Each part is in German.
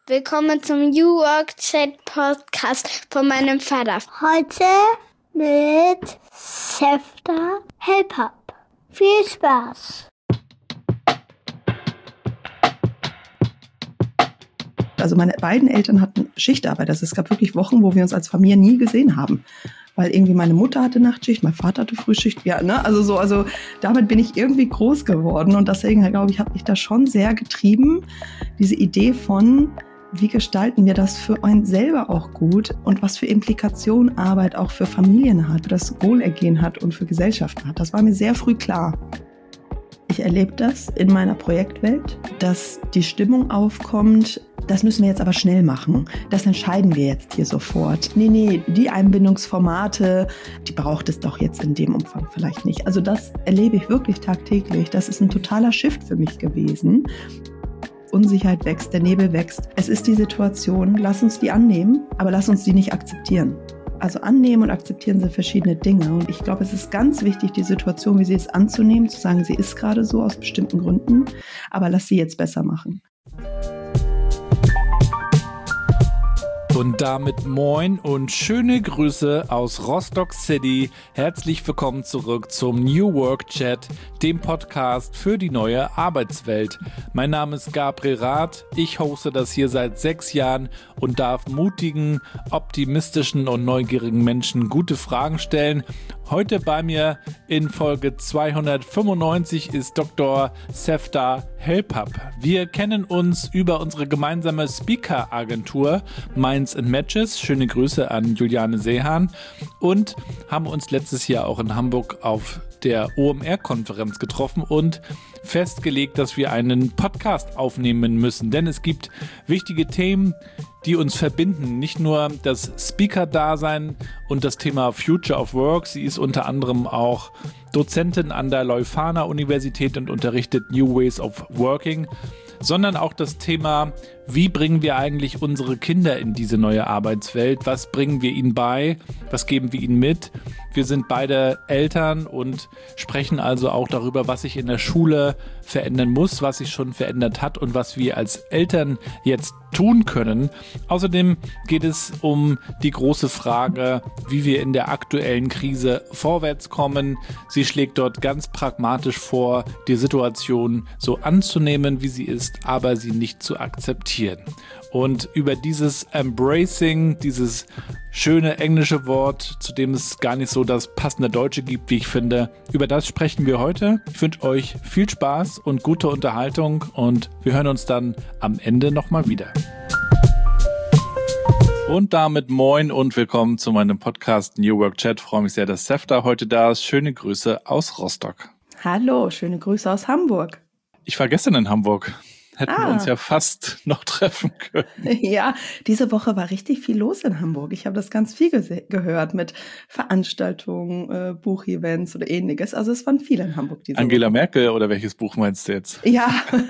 Willkommen zum New Work Chat Podcast von meinem Vater. Heute mit Sefta Hellpup. Viel Spaß! Also meine beiden Eltern hatten Schichtarbeit. Also es gab wirklich Wochen, wo wir uns als Familie nie gesehen haben. Weil irgendwie meine Mutter hatte Nachtschicht, mein Vater hatte Frühschicht. Ja, ne? Also damit bin ich irgendwie groß geworden. Und deswegen, glaube ich, hat mich das schon sehr getrieben. Diese Idee von, wie gestalten wir das für einen selber auch gut und was für Implikationen Arbeit auch für Familien hat, für das Wohlergehen hat und für Gesellschaften hat. Das war mir sehr früh klar. Ich erlebe das in meiner Projektwelt, dass die Stimmung aufkommt, das müssen wir jetzt aber schnell machen. Das entscheiden wir jetzt hier sofort. Nee, die Einbindungsformate, die braucht es doch jetzt in dem Umfang vielleicht nicht. Also das erlebe ich wirklich tagtäglich. Das ist ein totaler Shift für mich gewesen. Unsicherheit wächst, der Nebel wächst. Es ist die Situation, lass uns die annehmen, aber lass uns die nicht akzeptieren. Also annehmen und akzeptieren sind verschiedene Dinge. Und ich glaube, es ist ganz wichtig, die Situation, wie sie ist, anzunehmen, zu sagen, sie ist gerade so aus bestimmten Gründen, aber lass sie jetzt besser machen. Und damit moin und schöne Grüße aus Rostock City. Herzlich willkommen zurück zum New Work Chat, dem Podcast für die neue Arbeitswelt. Mein Name ist Gabriel Rath. Ich hoste das hier seit 6 Jahren und darf mutigen, optimistischen und neugierigen Menschen gute Fragen stellen. Heute bei mir in Folge 295 ist Dr. Sefta Hellpup. Wir kennen uns über unsere gemeinsame Speaker-Agentur Minds and Matches. Schöne Grüße an Juliane Seehan. Und haben uns letztes Jahr auch in Hamburg auf der OMR-Konferenz getroffen und festgelegt, dass wir einen Podcast aufnehmen müssen. Denn es gibt wichtige Themen, die uns verbinden. Nicht nur das Speaker-Dasein und das Thema Future of Work. Sie ist unter anderem auch Dozentin an der Leuphana-Universität und unterrichtet New Ways of Working, sondern auch das Thema, wie bringen wir eigentlich unsere Kinder in diese neue Arbeitswelt? Was bringen wir ihnen bei? Was geben wir ihnen mit? Wir sind beide Eltern und sprechen also auch darüber, was sich in der Schule verändern muss, was sich schon verändert hat und was wir als Eltern jetzt tun können. Außerdem geht es um die große Frage, wie wir in der aktuellen Krise vorwärts kommen. Sie schlägt dort ganz pragmatisch vor, die Situation so anzunehmen, wie sie ist, aber sie nicht zu akzeptieren. Und über dieses Embracing, dieses schöne englische Wort, zu dem es gar nicht so das passende Deutsche gibt, wie ich finde, über das sprechen wir heute. Ich wünsche euch viel Spaß und gute Unterhaltung und wir hören uns dann am Ende nochmal wieder. Und damit moin und willkommen zu meinem Podcast New Work Chat. Ich freue mich sehr, dass Sefta heute da ist. Schöne Grüße aus Rostock. Hallo, schöne Grüße aus Hamburg. Ich war gestern in Hamburg. Hätten wir uns ja fast noch treffen können. Ja, diese Woche war richtig viel los in Hamburg. Ich habe das ganz viel gehört mit Veranstaltungen, Buchevents oder ähnliches. Also es waren viele in Hamburg diese Angela Woche. Merkel oder welches Buch meinst du jetzt? Ja,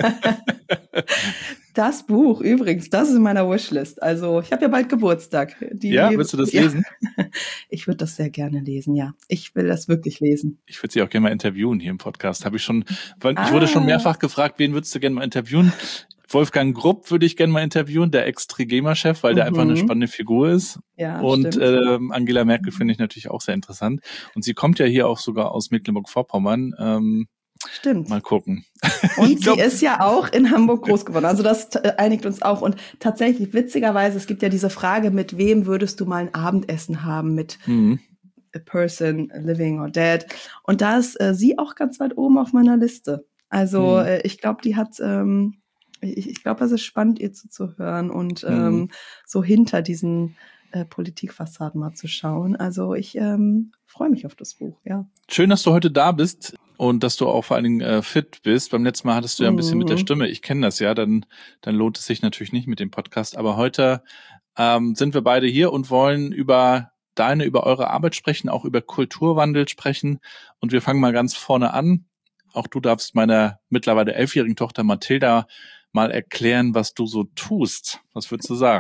das Buch übrigens, das ist in meiner Wishlist. Also ich habe ja bald Geburtstag. Willst du das lesen? Ich würde das sehr gerne lesen, ja. Ich will das wirklich lesen. Ich würde sie auch gerne mal interviewen hier im Podcast. Ich wurde schon mehrfach gefragt, wen würdest du gerne mal interviewen? Wolfgang Grupp würde ich gerne mal interviewen, der Ex-Trigema-Chef, weil der einfach eine spannende Figur ist. Ja, und Angela Merkel finde ich natürlich auch sehr interessant. Und sie kommt ja hier auch sogar aus Mecklenburg-Vorpommern. Stimmt. Mal gucken. Und sie ist ja auch in Hamburg groß geworden. Also das einigt uns auch. Und tatsächlich, witzigerweise, es gibt ja diese Frage, mit wem würdest du mal ein Abendessen haben? Mit a person living or dead. Und da ist sie auch ganz weit oben auf meiner Liste. Also ich glaube, die hat... Ich glaube, es ist spannend, ihr zuzuhören und so hinter diesen Politikfassaden mal zu schauen. Also ich freue mich auf das Buch, ja. Schön, dass du heute da bist und dass du auch vor allen Dingen fit bist. Beim letzten Mal hattest du ja ein bisschen mit der Stimme. Ich kenne das ja, dann lohnt es sich natürlich nicht mit dem Podcast. Aber heute sind wir beide hier und wollen über eure Arbeit sprechen, auch über Kulturwandel sprechen. Und wir fangen mal ganz vorne an. Auch du darfst meiner mittlerweile 11-jährigen Tochter Mathilda mal erklären, was du so tust. Was würdest du sagen?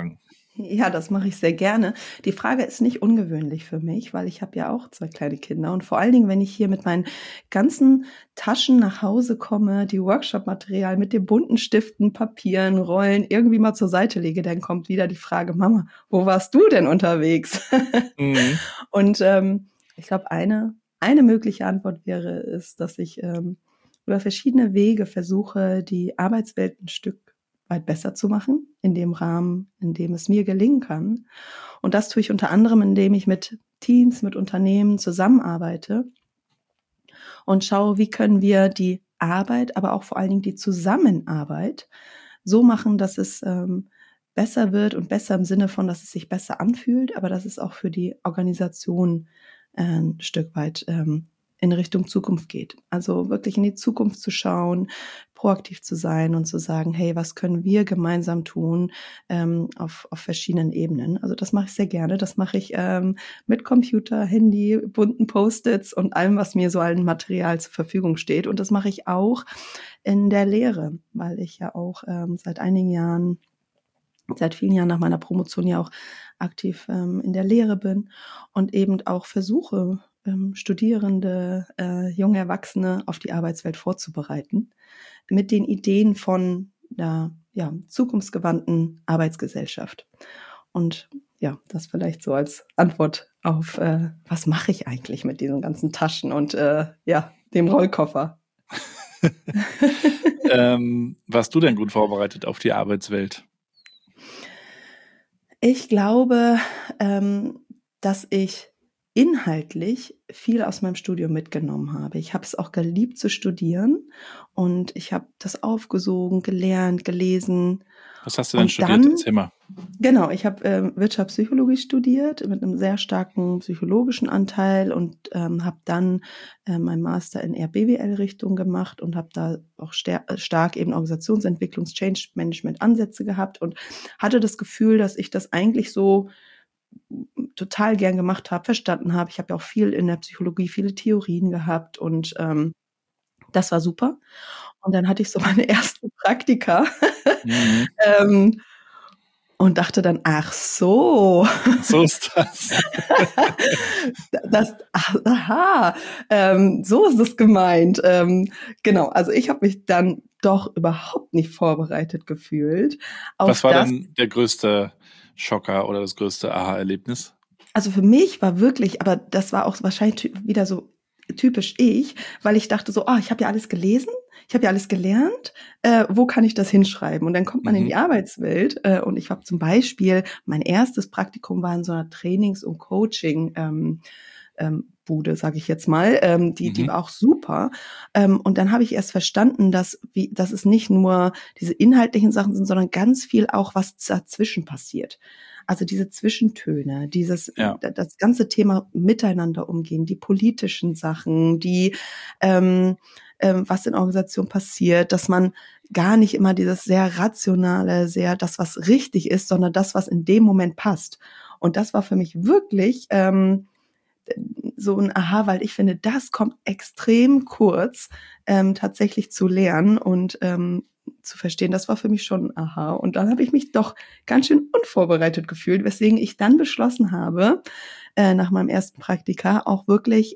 Ja, das mache ich sehr gerne. Die Frage ist nicht ungewöhnlich für mich, weil ich habe ja auch 2 kleine Kinder und vor allen Dingen, wenn ich hier mit meinen ganzen Taschen nach Hause komme, die Workshop-Material mit den bunten Stiften, Papieren, Rollen irgendwie mal zur Seite lege, dann kommt wieder die Frage, Mama, wo warst du denn unterwegs? Mhm. Und ich glaube, eine mögliche Antwort wäre es, dass ich über verschiedene Wege versuche, die Arbeitswelt ein Stück weit besser zu machen, in dem Rahmen, in dem es mir gelingen kann. Und das tue ich unter anderem, indem ich mit Teams, mit Unternehmen zusammenarbeite und schaue, wie können wir die Arbeit, aber auch vor allen Dingen die Zusammenarbeit so machen, dass es besser wird und besser im Sinne von, dass es sich besser anfühlt, aber dass es auch für die Organisation ein Stück weit in Richtung Zukunft geht. Also wirklich in die Zukunft zu schauen, proaktiv zu sein und zu sagen, hey, was können wir gemeinsam tun auf verschiedenen Ebenen. Also das mache ich sehr gerne. Das mache ich mit Computer, Handy, bunten Post-its und allem, was mir so an Material zur Verfügung steht. Und das mache ich auch in der Lehre, weil ich ja auch seit vielen Jahren nach meiner Promotion ja auch aktiv in der Lehre bin und eben auch versuche, Studierende, junge Erwachsene auf die Arbeitswelt vorzubereiten mit den Ideen von einer zukunftsgewandten Arbeitsgesellschaft. Und ja, das vielleicht so als Antwort auf, was mache ich eigentlich mit diesen ganzen Taschen und dem Rollkoffer. Warst du denn gut vorbereitet auf die Arbeitswelt? Ich glaube, dass ich inhaltlich viel aus meinem Studium mitgenommen habe. Ich habe es auch geliebt zu studieren und ich habe das aufgesogen, gelernt, gelesen. Was hast du denn studiert? Erzähl mal. Genau, ich habe Wirtschaftspsychologie studiert mit einem sehr starken psychologischen Anteil und habe dann meinen Master in eher BWL-Richtung gemacht und habe da auch stark eben Organisationsentwicklungs-, Change-Management-Ansätze gehabt und hatte das Gefühl, dass ich das eigentlich so total gern gemacht habe, verstanden habe. Ich habe ja auch viel in der Psychologie, viele Theorien gehabt und das war super. Und dann hatte ich so meine ersten Praktika und dachte dann, ach so. So ist das. So ist es gemeint. Genau, also ich habe mich dann doch überhaupt nicht vorbereitet gefühlt. Was war denn der größte Schocker oder das größte Aha-Erlebnis? Also für mich war wirklich, aber das war auch wahrscheinlich wieder so typisch ich, weil ich dachte so, ich habe ja alles gelesen, ich habe ja alles gelernt, wo kann ich das hinschreiben? Und dann kommt man in die Arbeitswelt und ich habe zum Beispiel, mein erstes Praktikum war in so einer Trainings- und Coaching Bude, sage ich jetzt mal, die war auch super. Und dann habe ich erst verstanden, dass es nicht nur diese inhaltlichen Sachen sind, sondern ganz viel auch, was dazwischen passiert. Also diese Zwischentöne, das ganze Thema miteinander umgehen, die politischen Sachen, die was in Organisationen passiert, dass man gar nicht immer dieses sehr rationale, sehr das, was richtig ist, sondern das, was in dem Moment passt. Und das war für mich wirklich so ein Aha, weil ich finde, das kommt extrem kurz tatsächlich zu lernen und zu verstehen. Das war für mich schon ein Aha. Und dann habe ich mich doch ganz schön unvorbereitet gefühlt, weswegen ich dann beschlossen habe, nach meinem ersten Praktika auch wirklich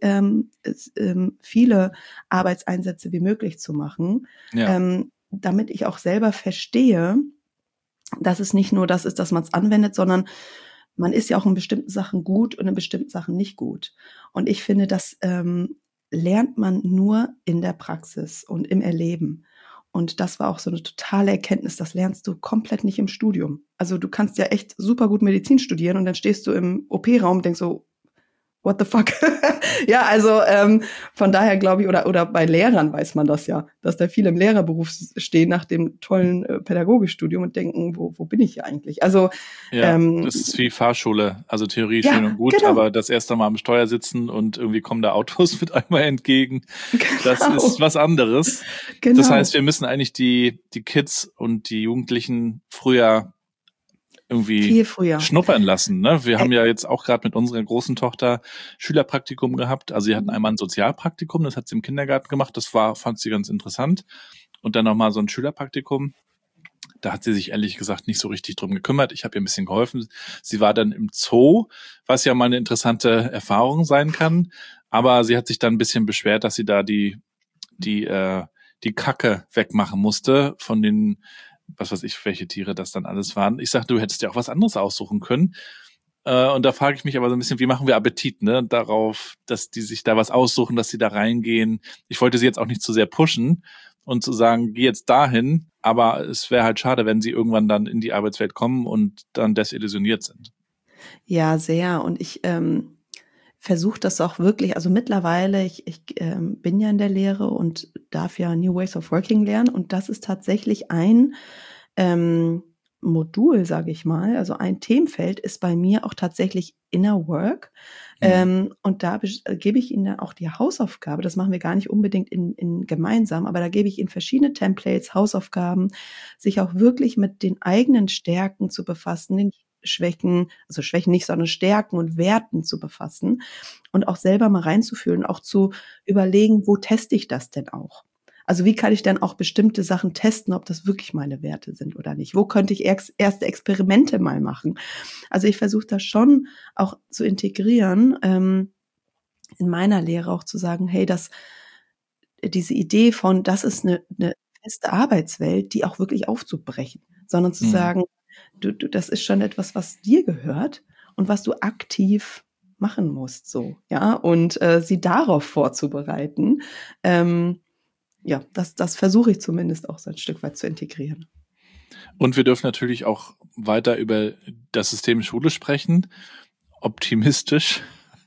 viele Arbeitseinsätze wie möglich zu machen, damit ich auch selber verstehe, dass es nicht nur das ist, dass man es anwendet, sondern man ist ja auch in bestimmten Sachen gut und in bestimmten Sachen nicht gut. Und ich finde, das lernt man nur in der Praxis und im Erleben. Und das war auch so eine totale Erkenntnis, das lernst du komplett nicht im Studium. Also du kannst ja echt super gut Medizin studieren und dann stehst du im OP-Raum und denkst so, what the fuck? Ja, also von daher glaube ich, oder bei Lehrern weiß man das ja, dass da viele im Lehrerberuf stehen nach dem tollen Pädagogikstudium und denken, wo bin ich hier eigentlich? Also das ist wie Fahrschule, also Theorie schön und gut, aber das erste Mal am Steuer sitzen und irgendwie kommen da Autos mit einmal entgegen, das ist was anderes. Genau. Das heißt, wir müssen eigentlich die Kids und die Jugendlichen früher irgendwie schnuppern lassen. Ne? Wir haben ja jetzt auch gerade mit unserer großen Tochter Schülerpraktikum gehabt. Also sie hatten einmal ein Sozialpraktikum, das hat sie im Kindergarten gemacht. Das fand sie ganz interessant. Und dann nochmal so ein Schülerpraktikum. da hat sie sich ehrlich gesagt nicht so richtig drum gekümmert. Ich habe ihr ein bisschen geholfen. Sie war dann im Zoo, was ja mal eine interessante Erfahrung sein kann. Aber sie hat sich dann ein bisschen beschwert, dass sie da die Kacke wegmachen musste von den, was weiß ich, welche Tiere das dann alles waren. Ich sag, du hättest ja auch was anderes aussuchen können. Und da frage ich mich aber so ein bisschen, wie machen wir Appetit, ne? Darauf, dass die sich da was aussuchen, dass sie da reingehen. Ich wollte sie jetzt auch nicht zu sehr pushen und zu sagen, geh jetzt dahin. Aber es wäre halt schade, wenn sie irgendwann dann in die Arbeitswelt kommen und dann desillusioniert sind. Ja, sehr. Und ich versuche das auch wirklich, also mittlerweile, ich bin ja in der Lehre und darf ja New Ways of Working lernen. Und das ist tatsächlich ein Modul, sage ich mal, also ein Themenfeld ist bei mir auch tatsächlich Inner Work. Und da gebe ich Ihnen dann auch die Hausaufgabe, das machen wir gar nicht unbedingt in gemeinsam, aber da gebe ich Ihnen verschiedene Templates, Hausaufgaben, sich auch wirklich mit den eigenen Stärken zu befassen, den Schwächen, also Schwächen nicht, sondern Stärken und Werten zu befassen und auch selber mal reinzufühlen, auch zu überlegen, wo teste ich das denn auch? Also wie kann ich denn auch bestimmte Sachen testen, ob das wirklich meine Werte sind oder nicht? Wo könnte ich erste Experimente mal machen? Also ich versuche das schon auch zu integrieren, in meiner Lehre auch zu sagen, hey, diese Idee von, das ist eine feste Arbeitswelt, die auch wirklich aufzubrechen, sondern zu sagen, du, das ist schon etwas, was dir gehört und was du aktiv machen musst, so, ja, und sie darauf vorzubereiten. Ja, das versuche ich zumindest auch so ein Stück weit zu integrieren. Und wir dürfen natürlich auch weiter über das System Schule sprechen, optimistisch.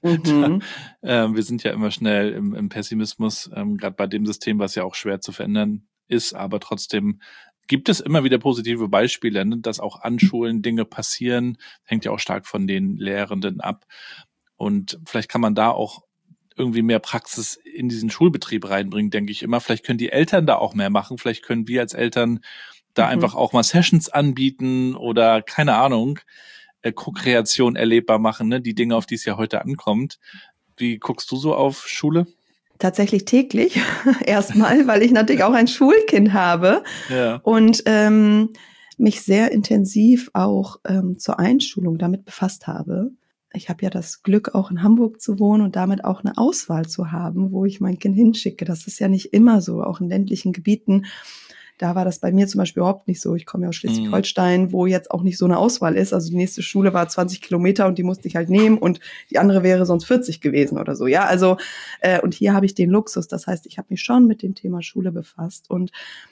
Wir sind ja immer schnell im Pessimismus, gerade bei dem System, was ja auch schwer zu verändern ist, aber trotzdem gibt es immer wieder positive Beispiele, ne, dass auch an Schulen Dinge passieren, hängt ja auch stark von den Lehrenden ab. Und vielleicht kann man da auch irgendwie mehr Praxis in diesen Schulbetrieb reinbringen, denke ich immer. Vielleicht können die Eltern da auch mehr machen. Vielleicht können wir als Eltern da einfach auch mal Sessions anbieten oder, keine Ahnung, Co-Kreation erlebbar machen, ne? Die Dinge, auf die es ja heute ankommt. Wie guckst du so auf Schule? Tatsächlich täglich, erstmal, weil ich natürlich auch ein Schulkind habe und mich sehr intensiv auch zur Einschulung damit befasst habe. Ich habe ja das Glück, auch in Hamburg zu wohnen und damit auch eine Auswahl zu haben, wo ich mein Kind hinschicke. Das ist ja nicht immer so, auch in ländlichen Gebieten. Da war das bei mir zum Beispiel überhaupt nicht so. Ich komme ja aus Schleswig-Holstein, wo jetzt auch nicht so eine Auswahl ist. Also die nächste Schule war 20 Kilometer und die musste ich halt nehmen und die andere wäre sonst 40 gewesen oder so. Ja, also und hier habe ich den Luxus. Das heißt, ich habe mich schon mit dem Thema Schule befasst und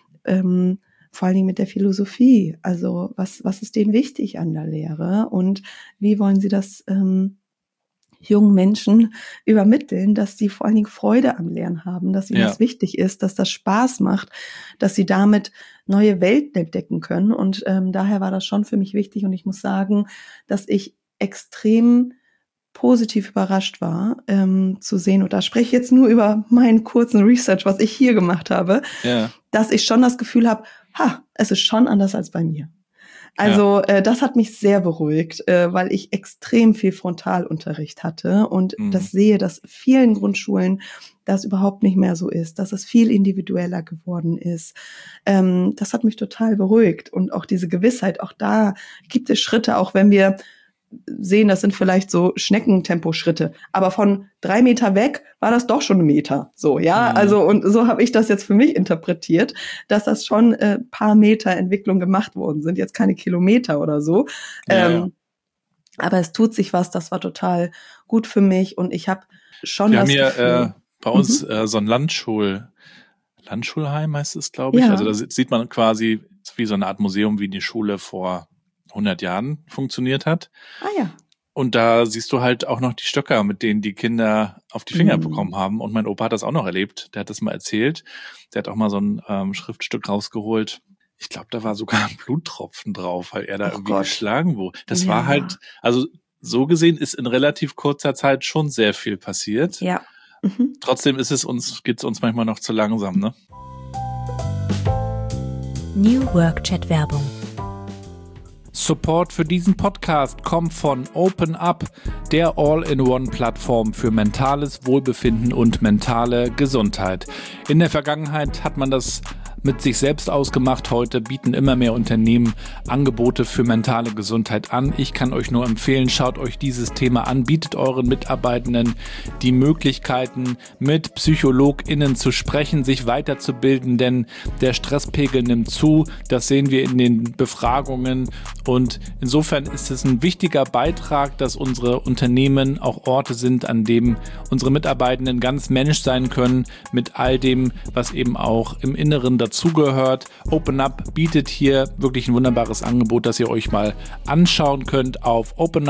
vor allen Dingen mit der Philosophie. Also was ist denen wichtig an der Lehre und wie wollen sie das jungen Menschen übermitteln, dass sie vor allen Dingen Freude am Lernen haben, dass ihnen das wichtig ist, dass das Spaß macht, dass sie damit neue Welten entdecken können. Und daher war das schon für mich wichtig. Und ich muss sagen, dass ich extrem positiv überrascht war, zu sehen, und da spreche ich jetzt nur über meinen kurzen Research, was ich hier gemacht habe, dass ich schon das Gefühl habe, es ist schon anders als bei mir. Also das hat mich sehr beruhigt, weil ich extrem viel Frontalunterricht hatte und das sehe, dass vielen Grundschulen das überhaupt nicht mehr so ist, dass es viel individueller geworden ist. Das hat mich total beruhigt und auch diese Gewissheit, auch da gibt es Schritte, auch wenn wir sehen, das sind vielleicht so Schneckentempo-Schritte, aber von 3 Meter weg war das doch schon 1 Meter, so, ja, also und so habe ich das jetzt für mich interpretiert, dass das schon paar Meter Entwicklung gemacht worden sind, jetzt keine Kilometer oder so, aber es tut sich was, das war total gut für mich und ich habe schon wir das haben Gefühl, bei uns so ein Landschulheim heißt es, glaube ich, also da sieht man quasi wie so eine Art Museum, wie die Schule vor 100 Jahren funktioniert hat. Und da siehst du halt auch noch die Stöcker, mit denen die Kinder auf die Finger bekommen haben. Und mein Opa hat das auch noch erlebt. Der hat das mal erzählt. Der hat auch mal so ein Schriftstück rausgeholt. Ich glaube, da war sogar ein Bluttropfen drauf, weil er da geschlagen wurde. Das war halt, also so gesehen ist in relativ kurzer Zeit schon sehr viel passiert. Trotzdem geht's uns manchmal noch zu langsam, ne? New Work Chat Werbung. Support für diesen Podcast kommt von Open Up, der All-in-One-Plattform für mentales Wohlbefinden und mentale Gesundheit. In der Vergangenheit hat man das mit sich selbst ausgemacht. Heute bieten immer mehr Unternehmen Angebote für mentale Gesundheit an. Ich kann euch nur empfehlen, schaut euch dieses Thema an, bietet euren Mitarbeitenden die Möglichkeiten, mit PsychologInnen zu sprechen, sich weiterzubilden, denn der Stresspegel nimmt zu. Das sehen wir in den Befragungen und insofern ist es ein wichtiger Beitrag, dass unsere Unternehmen auch Orte sind, an dem unsere Mitarbeitenden ganz Mensch sein können mit all dem, was eben auch im Inneren dazugehört. Open Up bietet hier wirklich ein wunderbares Angebot, das ihr euch mal anschauen könnt auf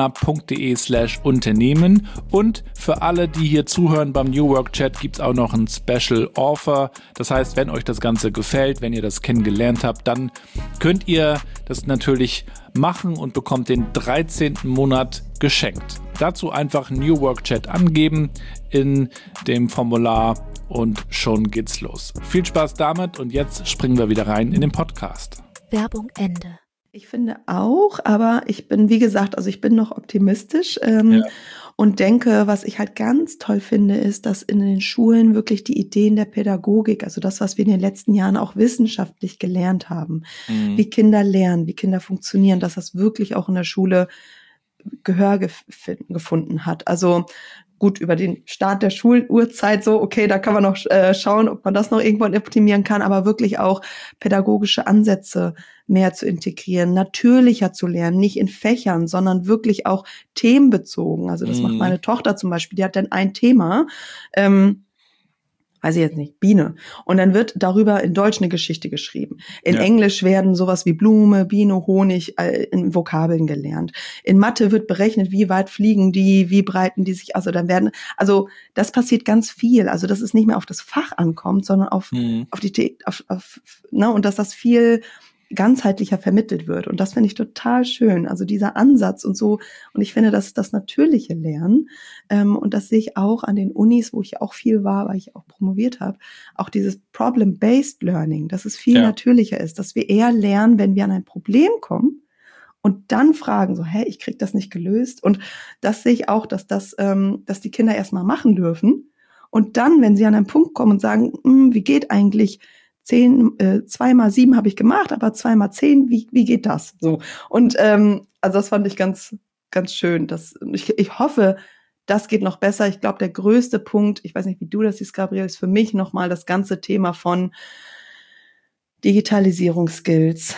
openup.de/Unternehmen. Und für alle, die hier zuhören beim New Work Chat, gibt es auch noch ein Special Offer. Das heißt, wenn euch das Ganze gefällt, wenn ihr das kennengelernt habt, dann könnt ihr das natürlich machen und bekommt den 13. Monat geschenkt. Dazu einfach New Work Chat angeben in dem Formular und schon geht's los. Viel Spaß damit und jetzt springen wir wieder rein in den Podcast. Werbung Ende. Ich finde auch, aber ich bin, wie gesagt, also ich bin noch optimistisch und denke, was ich halt ganz toll finde, ist, dass in den Schulen wirklich die Ideen der Pädagogik, also das, was wir in den letzten Jahren auch wissenschaftlich gelernt haben, wie Kinder lernen, wie Kinder funktionieren, dass das wirklich auch in der Schule Gehör gefunden hat. Also gut, über den Start der Schuluhrzeit so, okay, da kann man noch schauen, ob man das noch irgendwann optimieren kann, aber wirklich auch pädagogische Ansätze mehr zu integrieren, natürlicher zu lernen, nicht in Fächern, sondern wirklich auch themenbezogen. Also das macht meine Tochter zum Beispiel, die hat dann ein Thema, weiß ich jetzt nicht, Biene. Und dann wird darüber in Deutsch eine Geschichte geschrieben. In Englisch werden sowas wie Blume, Biene, Honig in Vokabeln gelernt. In Mathe wird berechnet, wie weit fliegen die, wie breiten die sich, also das passiert ganz viel. Also, dass es nicht mehr auf das Fach ankommt, sondern auf und dass das viel ganzheitlicher vermittelt wird. Und das finde ich total schön. Also dieser Ansatz und so. Und ich finde, das ist das natürliche Lernen. Und das sehe ich auch an den Unis, wo ich auch viel war, weil ich auch promoviert habe. Auch dieses Problem-Based Learning, dass es viel natürlicher ist, dass wir eher lernen, wenn wir an ein Problem kommen und dann fragen so, ich krieg das nicht gelöst. Und das sehe ich auch, dass die Kinder erstmal machen dürfen. Und dann, wenn sie an einen Punkt kommen und sagen, wie geht eigentlich 2 mal 7 habe ich gemacht, aber 2 mal 10, wie geht das? So. Und also das fand ich ganz, ganz schön. Ich hoffe, das geht noch besser. Ich glaube, der größte Punkt, ich weiß nicht, wie du das siehst, Gabriel, ist für mich nochmal das ganze Thema von Digitalisierungsskills.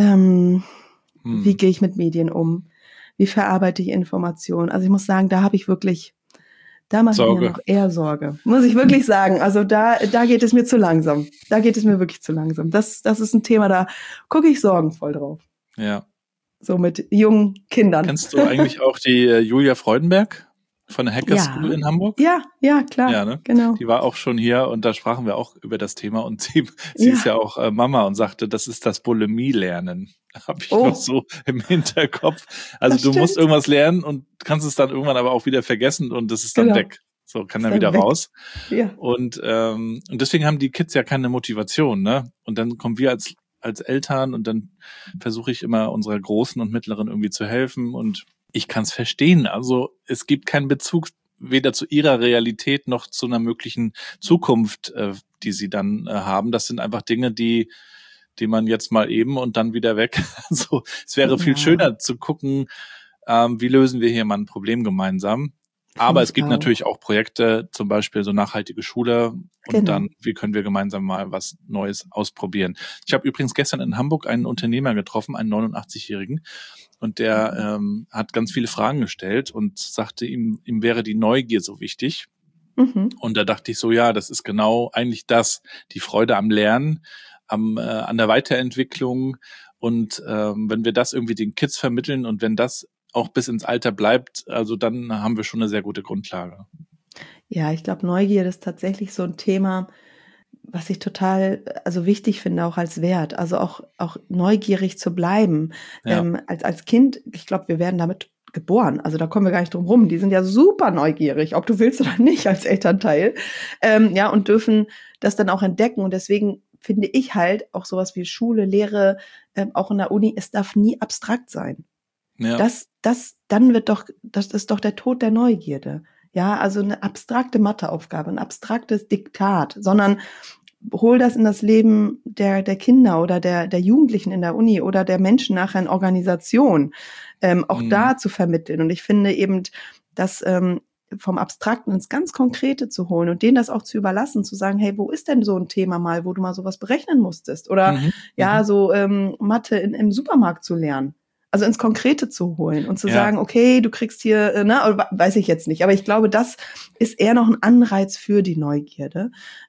Wie gehe ich mit Medien um? Wie verarbeite ich Informationen? Also ich muss sagen, da habe ich wirklich, da mache ich mir noch eher Sorge. Muss ich wirklich sagen. Also da geht es mir zu langsam. Da geht es mir wirklich zu langsam. Das ist ein Thema, da gucke ich sorgenvoll drauf. Ja. So mit jungen Kindern. Kennst du eigentlich auch die Julia Freudenberg von der Hacker School in Hamburg? Ja, klar. Ja, ne? Genau. Die war auch schon hier und da sprachen wir auch über das Thema und sie ist ja auch Mama und sagte, das ist das Bulimie-Lernen. Habe ich noch so im Hinterkopf. Also du musst irgendwas lernen und kannst es dann irgendwann aber auch wieder vergessen und das ist dann weg. So, kann dann wieder raus. Ja. Und deswegen haben die Kids ja keine Motivation, ne? Und dann kommen wir als Eltern und dann versuche ich immer unserer Großen und Mittleren irgendwie zu helfen und ich kann es verstehen. Also es gibt keinen Bezug weder zu ihrer Realität noch zu einer möglichen Zukunft, die sie dann haben. Das sind einfach Dinge, die man jetzt mal eben und dann wieder weg. Also es wäre viel schöner zu gucken, wie lösen wir hier mal ein Problem gemeinsam. Aber es gibt natürlich auch Projekte, zum Beispiel so nachhaltige Schule und dann, wie können wir gemeinsam mal was Neues ausprobieren. Ich habe übrigens gestern in Hamburg einen Unternehmer getroffen, einen 89-Jährigen, und der hat ganz viele Fragen gestellt und sagte, ihm wäre die Neugier so wichtig. Und da dachte ich so, ja, das ist genau eigentlich das, die Freude am Lernen, an der Weiterentwicklung und wenn wir das irgendwie den Kids vermitteln und wenn das auch bis ins Alter bleibt, also dann haben wir schon eine sehr gute Grundlage. Ja, ich glaube, Neugier ist tatsächlich so ein Thema, was ich total wichtig finde, auch als Wert. Also auch neugierig zu bleiben. Ja. Als Kind, ich glaube, wir werden damit geboren. Also da kommen wir gar nicht drum rum. Die sind ja super neugierig, ob du willst oder nicht als Elternteil. Und dürfen das dann auch entdecken. Und deswegen finde ich halt auch sowas wie Schule, Lehre, auch in der Uni, es darf nie abstrakt sein. Ja. Das ist doch der Tod der Neugierde. Ja, also eine abstrakte Matheaufgabe, ein abstraktes Diktat, sondern hol das in das Leben der Kinder oder der Jugendlichen in der Uni oder der Menschen nachher in Organisation, auch da zu vermitteln. Und ich finde eben, dass vom Abstrakten ins ganz Konkrete zu holen und denen das auch zu überlassen, zu sagen, hey, wo ist denn so ein Thema mal, wo du mal sowas berechnen musstest? Oder so Mathe im Supermarkt zu lernen. Also ins Konkrete zu holen und zu sagen, okay, du kriegst hier, oder weiß ich jetzt nicht. Aber ich glaube, das ist eher noch ein Anreiz für die Neugierde.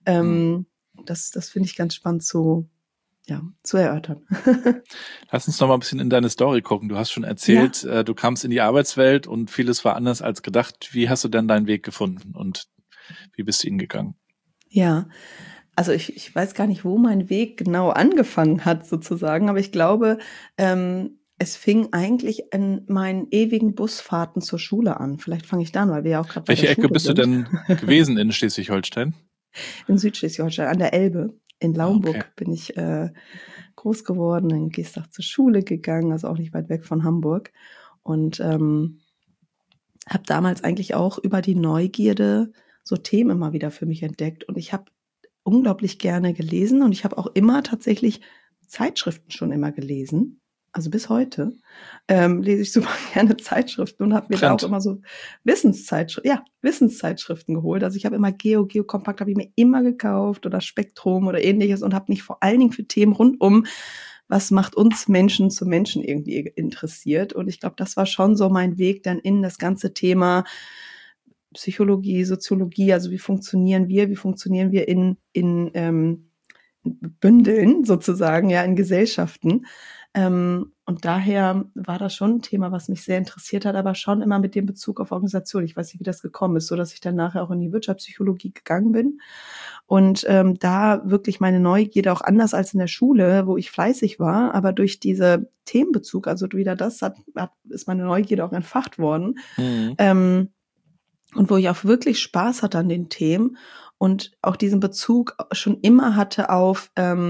Das finde ich ganz spannend zu erörtern. Lass uns noch mal ein bisschen in deine Story gucken. Du hast schon erzählt, du kamst in die Arbeitswelt und vieles war anders als gedacht. Wie hast du denn deinen Weg gefunden und wie bist du ihn gegangen? Ja, also ich weiß gar nicht, wo mein Weg genau angefangen hat sozusagen, aber ich glaube, es fing eigentlich in meinen ewigen Busfahrten zur Schule an. Vielleicht fange ich da an, weil wir ja auch gerade bei der Schule sind. Welche Ecke bist du denn gewesen in Schleswig-Holstein? In Südschleswig-Holstein, an der Elbe. In Laumburg bin ich groß geworden, in Geestach zur Schule gegangen, also auch nicht weit weg von Hamburg. Und habe damals eigentlich auch über die Neugierde so Themen immer wieder für mich entdeckt. Und ich habe unglaublich gerne gelesen und ich habe auch immer tatsächlich Zeitschriften schon immer gelesen. Also bis heute lese ich super gerne Zeitschriften und habe mir da auch immer so Wissenszeitschriften geholt. Also ich habe immer Geokompakt habe ich mir immer gekauft oder Spektrum oder ähnliches und habe mich vor allen Dingen für Themen rund um, was macht uns Menschen zu Menschen irgendwie interessiert. Und ich glaube, das war schon so mein Weg dann in das ganze Thema Psychologie, Soziologie, also wie funktionieren wir in Bündeln sozusagen, ja, in Gesellschaften. Und daher war das schon ein Thema, was mich sehr interessiert hat, aber schon immer mit dem Bezug auf Organisation. Ich weiß nicht, wie das gekommen ist, so dass ich dann nachher auch in die Wirtschaftspsychologie gegangen bin und da wirklich meine Neugierde auch anders als in der Schule, wo ich fleißig war, aber durch diese Themenbezug, also wieder das ist meine Neugierde auch entfacht worden. Und wo ich auch wirklich Spaß hatte an den Themen und auch diesen Bezug schon immer hatte auf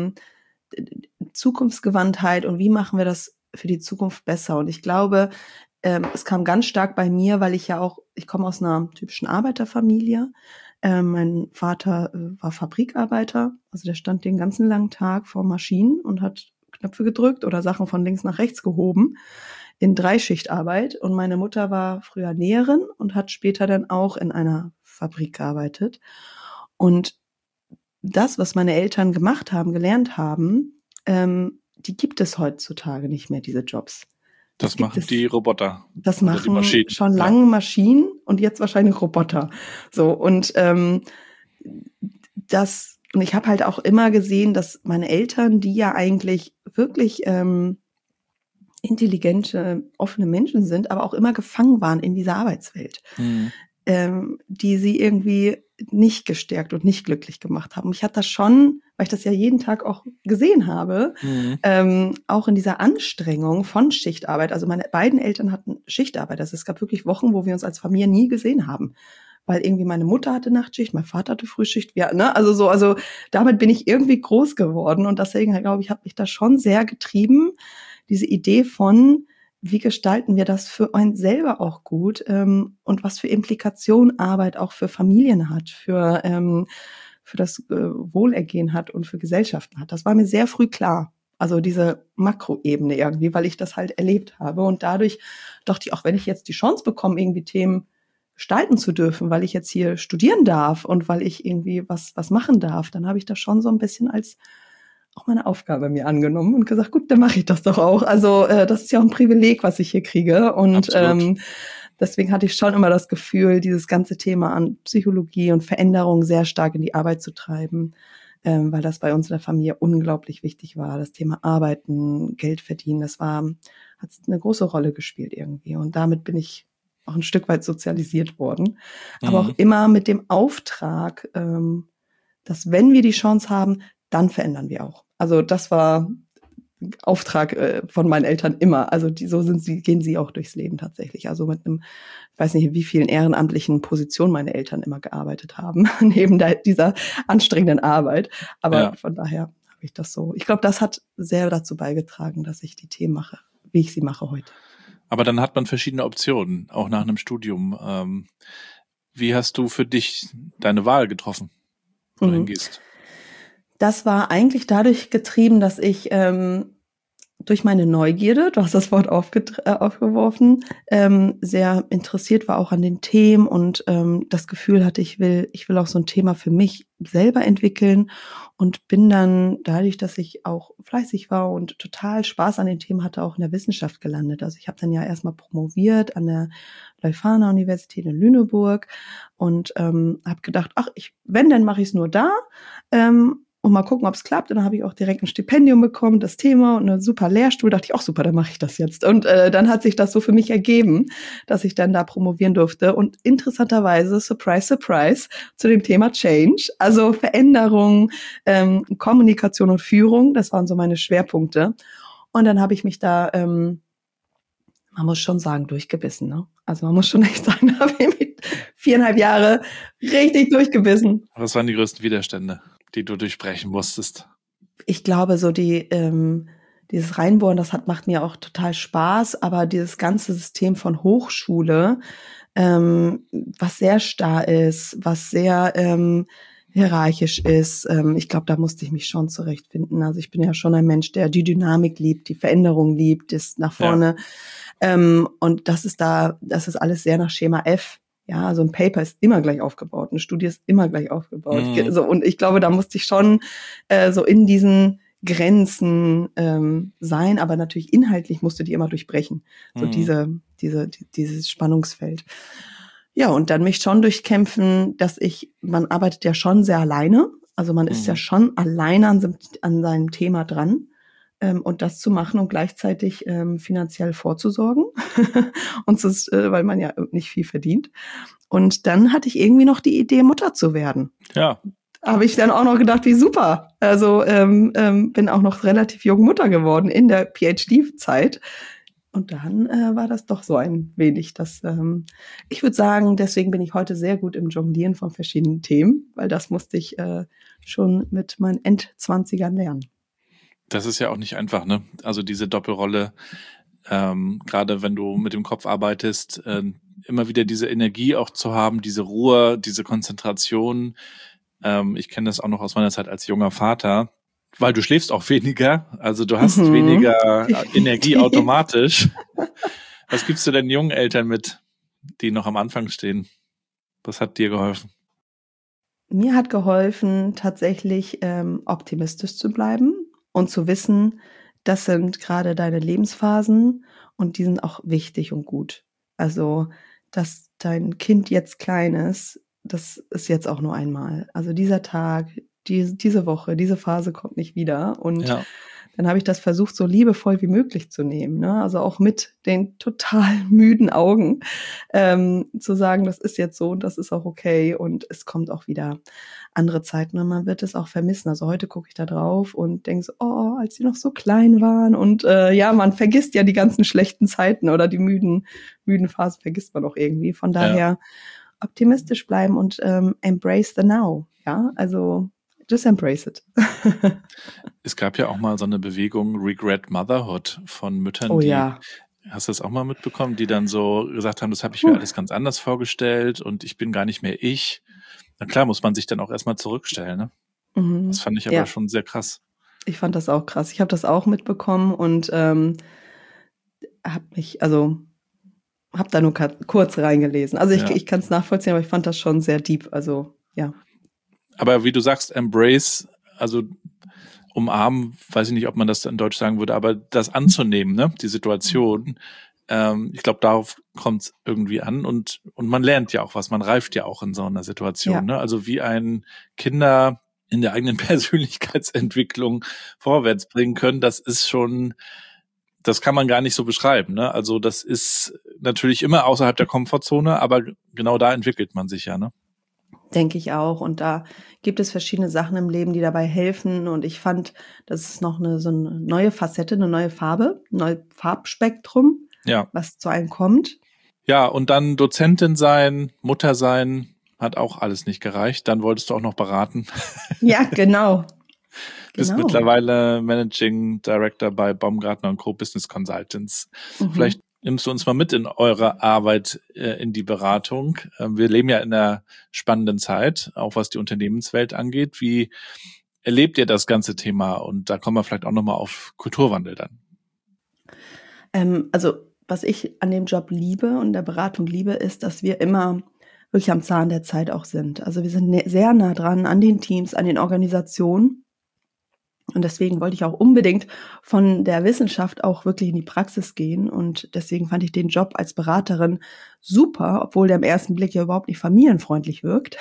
Zukunftsgewandtheit und wie machen wir das für die Zukunft besser. Und ich glaube, es kam ganz stark bei mir, weil ich komme aus einer typischen Arbeiterfamilie. Mein Vater war Fabrikarbeiter, also der stand den ganzen langen Tag vor Maschinen und hat Knöpfe gedrückt oder Sachen von links nach rechts gehoben in Dreischichtarbeit. Und meine Mutter war früher Näherin und hat später dann auch in einer Fabrik gearbeitet. Und das, was meine Eltern gemacht haben, gelernt haben, die gibt es heutzutage nicht mehr, diese Jobs. Das machen die Roboter. Das machen schon lange Maschinen und jetzt wahrscheinlich Roboter. So, und und ich habe halt auch immer gesehen, dass meine Eltern, die ja eigentlich wirklich intelligente, offene Menschen sind, aber auch immer gefangen waren in dieser Arbeitswelt, die sie irgendwie nicht gestärkt und nicht glücklich gemacht haben. Ich hatte das schon, weil ich das ja jeden Tag auch gesehen habe, auch in dieser Anstrengung von Schichtarbeit. Also meine beiden Eltern hatten Schichtarbeit. Also es gab wirklich Wochen, wo wir uns als Familie nie gesehen haben. Weil irgendwie meine Mutter hatte Nachtschicht, mein Vater hatte Frühschicht, also damit bin ich irgendwie groß geworden und deswegen, glaube ich, hat mich das schon sehr getrieben, diese Idee von, wie gestalten wir das für uns selber auch gut und was für Implikationen Arbeit auch für Familien hat, für das Wohlergehen hat und für Gesellschaften hat. Das war mir sehr früh klar. Also diese Makroebene irgendwie, weil ich das halt erlebt habe und dadurch dachte ich, auch wenn ich jetzt die Chance bekomme, irgendwie Themen gestalten zu dürfen, weil ich jetzt hier studieren darf und weil ich irgendwie was machen darf, dann habe ich das schon so ein bisschen als auch meine Aufgabe mir angenommen und gesagt, gut, dann mache ich das doch auch. Also das ist ja auch ein Privileg, was ich hier kriege. Und deswegen hatte ich schon immer das Gefühl, dieses ganze Thema an Psychologie und Veränderung sehr stark in die Arbeit zu treiben, weil das bei uns in der Familie unglaublich wichtig war. Das Thema Arbeiten, Geld verdienen, hat eine große Rolle gespielt irgendwie. Und damit bin ich auch ein Stück weit sozialisiert worden. Aber auch immer mit dem Auftrag, dass wenn wir die Chance haben, dann verändern wir auch. Also das war Auftrag von meinen Eltern immer. Also gehen sie auch durchs Leben tatsächlich. Also mit ich weiß nicht, wie vielen ehrenamtlichen Positionen meine Eltern immer gearbeitet haben, neben dieser anstrengenden Arbeit. Aber von daher habe ich das so. Ich glaube, das hat sehr dazu beigetragen, dass ich die Themen mache, wie ich sie mache heute. Aber dann hat man verschiedene Optionen, auch nach einem Studium. Wie hast du für dich deine Wahl getroffen, wo du hingehst? Das war eigentlich dadurch getrieben, dass ich durch meine Neugierde, du hast das Wort aufgeworfen, sehr interessiert war auch an den Themen und das Gefühl hatte, ich will auch so ein Thema für mich selber entwickeln und bin dann dadurch, dass ich auch fleißig war und total Spaß an den Themen hatte, auch in der Wissenschaft gelandet. Also ich habe dann ja erstmal promoviert an der Leuphana-Universität in Lüneburg und habe gedacht, wenn, dann mache ich es nur da. Und mal gucken, ob es klappt. Und dann habe ich auch direkt ein Stipendium bekommen, das Thema und eine super Lehrstuhl. Dachte ich, super, dann mache ich das jetzt. Und dann hat sich das so für mich ergeben, dass ich dann da promovieren durfte. Und interessanterweise, surprise, surprise, zu dem Thema Change, also Veränderung, Kommunikation und Führung, das waren so meine Schwerpunkte. Und dann habe ich mich da, man muss schon sagen, durchgebissen. Ne? Also man muss schon echt sagen, da habe ich mit 4,5 Jahre richtig durchgebissen. Was waren die größten Widerstände, die du durchbrechen musstest? Ich glaube, so dieses Reinbohren, macht mir auch total Spaß, aber dieses ganze System von Hochschule, was sehr starr ist, was sehr hierarchisch ist, ich glaube, da musste ich mich schon zurechtfinden. Also ich bin ja schon ein Mensch, der die Dynamik liebt, die Veränderung liebt, das nach vorne. Ja. Und das ist alles sehr nach Schema F. Ja, also ein Paper ist immer gleich aufgebaut, eine Studie ist immer gleich aufgebaut. Mhm. So, und ich glaube, da musste ich schon so in diesen Grenzen sein, aber natürlich inhaltlich musste die immer durchbrechen. So dieses Spannungsfeld. Ja, und dann mich schon durchkämpfen, man arbeitet ja schon sehr alleine, also man ist ja schon alleine an seinem Thema dran. Und das zu machen und gleichzeitig finanziell vorzusorgen, weil man ja nicht viel verdient. Und dann hatte ich irgendwie noch die Idee, Mutter zu werden. Ja. Habe ich dann auch noch gedacht, wie super. Also bin auch noch relativ jung Mutter geworden in der PhD-Zeit. Und dann war das doch so ein wenig, ich würde sagen, deswegen bin ich heute sehr gut im Jonglieren von verschiedenen Themen, weil das musste ich schon mit meinen Endzwanzigern lernen. Das ist ja auch nicht einfach, ne? Also diese Doppelrolle, gerade wenn du mit dem Kopf arbeitest, immer wieder diese Energie auch zu haben, diese Ruhe, diese Konzentration. Ich kenne das auch noch aus meiner Zeit als junger Vater, weil du schläfst auch weniger, also du hast weniger Energie automatisch. Was gibst du denn jungen Eltern mit, die noch am Anfang stehen? Was hat dir geholfen? Mir hat geholfen, tatsächlich optimistisch zu bleiben. Und zu wissen, das sind gerade deine Lebensphasen und die sind auch wichtig und gut. Also, dass dein Kind jetzt klein ist, das ist jetzt auch nur einmal. Also dieser Tag, diese Woche, diese Phase kommt nicht wieder. Und dann habe ich das versucht, so liebevoll wie möglich zu nehmen. Ne? Also auch mit den total müden Augen zu sagen, das ist jetzt so und das ist auch okay und es kommt auch wieder andere Zeiten und man wird es auch vermissen. Also heute gucke ich da drauf und denke so, als die noch so klein waren und man vergisst ja die ganzen schlechten Zeiten oder die müden Phasen vergisst man auch irgendwie. Von daher optimistisch bleiben und embrace the now. Ja, also just embrace it. Es gab ja auch mal so eine Bewegung Regret Motherhood von Müttern, hast du das auch mal mitbekommen, die dann so gesagt haben, das habe ich mir alles ganz anders vorgestellt und ich bin gar nicht mehr ich. Na klar, muss man sich dann auch erstmal zurückstellen, ne? Das fand ich aber schon sehr krass. Ich fand das auch krass. Ich habe das auch mitbekommen und habe da nur kurz reingelesen. Also ich kann es nachvollziehen, aber ich fand das schon sehr deep. Also ja. Aber wie du sagst, embrace, also umarmen, weiß ich nicht, ob man das in Deutsch sagen würde, aber das anzunehmen, ne, die Situation. Ich glaube, darauf kommt es irgendwie an und man lernt ja auch was, man reift ja auch in so einer Situation, ne? Also wie ein Kinder in der eigenen Persönlichkeitsentwicklung vorwärts bringen können, das kann man gar nicht so beschreiben, ne? Also das ist natürlich immer außerhalb der Komfortzone, aber genau da entwickelt man sich ja, ne? Denke ich auch. Und da gibt es verschiedene Sachen im Leben, die dabei helfen. Und ich fand, das ist noch so eine neue Facette, eine neue Farbe, ein neues Farbspektrum, was zu einem kommt. Ja, und dann Dozentin sein, Mutter sein, hat auch alles nicht gereicht. Dann wolltest du auch noch beraten. Ja, genau. Bist mittlerweile Managing Director bei Baumgartner & Co. Business Consultants. Vielleicht nimmst du uns mal mit in eure Arbeit in die Beratung. Wir leben ja in einer spannenden Zeit, auch was die Unternehmenswelt angeht. Wie erlebt ihr das ganze Thema? Und da kommen wir vielleicht auch nochmal auf Kulturwandel dann. Also was ich an dem Job liebe und der Beratung liebe, ist, dass wir immer wirklich am Zahn der Zeit auch sind. Also wir sind sehr nah dran an den Teams, an den Organisationen. Und deswegen wollte ich auch unbedingt von der Wissenschaft auch wirklich in die Praxis gehen. Und deswegen fand ich den Job als Beraterin super, obwohl der im ersten Blick ja überhaupt nicht familienfreundlich wirkt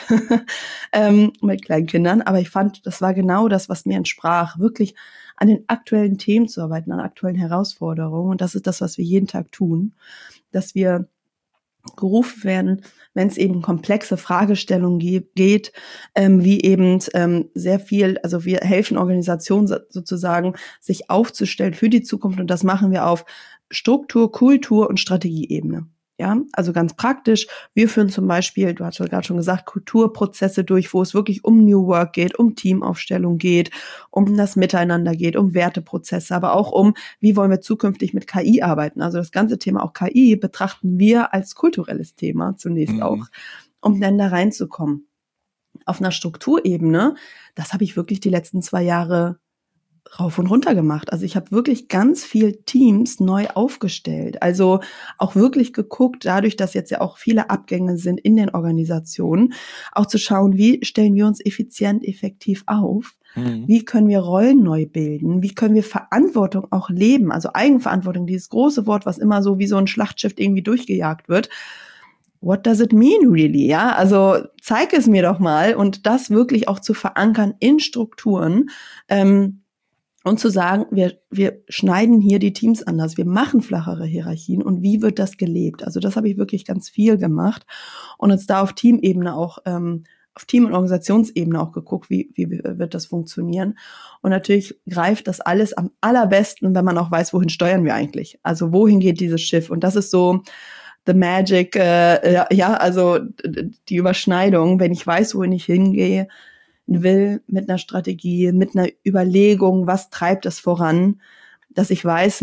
mit kleinen Kindern. Aber ich fand, das war genau das, was mir entsprach, wirklich an den aktuellen Themen zu arbeiten, an aktuellen Herausforderungen. Und das ist das, was wir jeden Tag tun, dass wir gerufen werden, wenn es eben komplexe Fragestellungen geht, wie eben sehr viel, also wir helfen Organisationen sozusagen, sich aufzustellen für die Zukunft, und das machen wir auf Struktur, Kultur und Strategieebene. Ja, also ganz praktisch. Wir führen zum Beispiel, du hast ja gerade schon gesagt, Kulturprozesse durch, wo es wirklich um New Work geht, um Teamaufstellung geht, um das Miteinander geht, um Werteprozesse, aber auch um, wie wollen wir zukünftig mit KI arbeiten. Also das ganze Thema auch KI betrachten wir als kulturelles Thema zunächst auch, um dann da reinzukommen. Auf einer Strukturebene, das habe ich wirklich die letzten 2 Jahre rauf und runter gemacht. Also ich habe wirklich ganz viel Teams neu aufgestellt. Also auch wirklich geguckt, dadurch, dass jetzt ja auch viele Abgänge sind in den Organisationen, auch zu schauen, wie stellen wir uns effizient, effektiv auf? Wie können wir Rollen neu bilden? Wie können wir Verantwortung auch leben? Also Eigenverantwortung, dieses große Wort, was immer so wie so ein Schlachtschiff irgendwie durchgejagt wird. What does it mean really? Ja, also zeig es mir doch mal, und das wirklich auch zu verankern in Strukturen, und zu sagen, wir schneiden hier die Teams anders, wir machen flachere Hierarchien, und wie wird das gelebt? Also das habe ich wirklich ganz viel gemacht und uns da auf Teamebene auch, auf Team- und Organisationsebene auch geguckt, wie wird das funktionieren. Und natürlich greift das alles am allerbesten, wenn man auch weiß, wohin steuern wir eigentlich? Also wohin geht dieses Schiff? Und das ist so the magic, also die Überschneidung, wenn ich weiß, wohin ich hingehe, will, mit einer Strategie, mit einer Überlegung, was treibt es voran, dass ich weiß,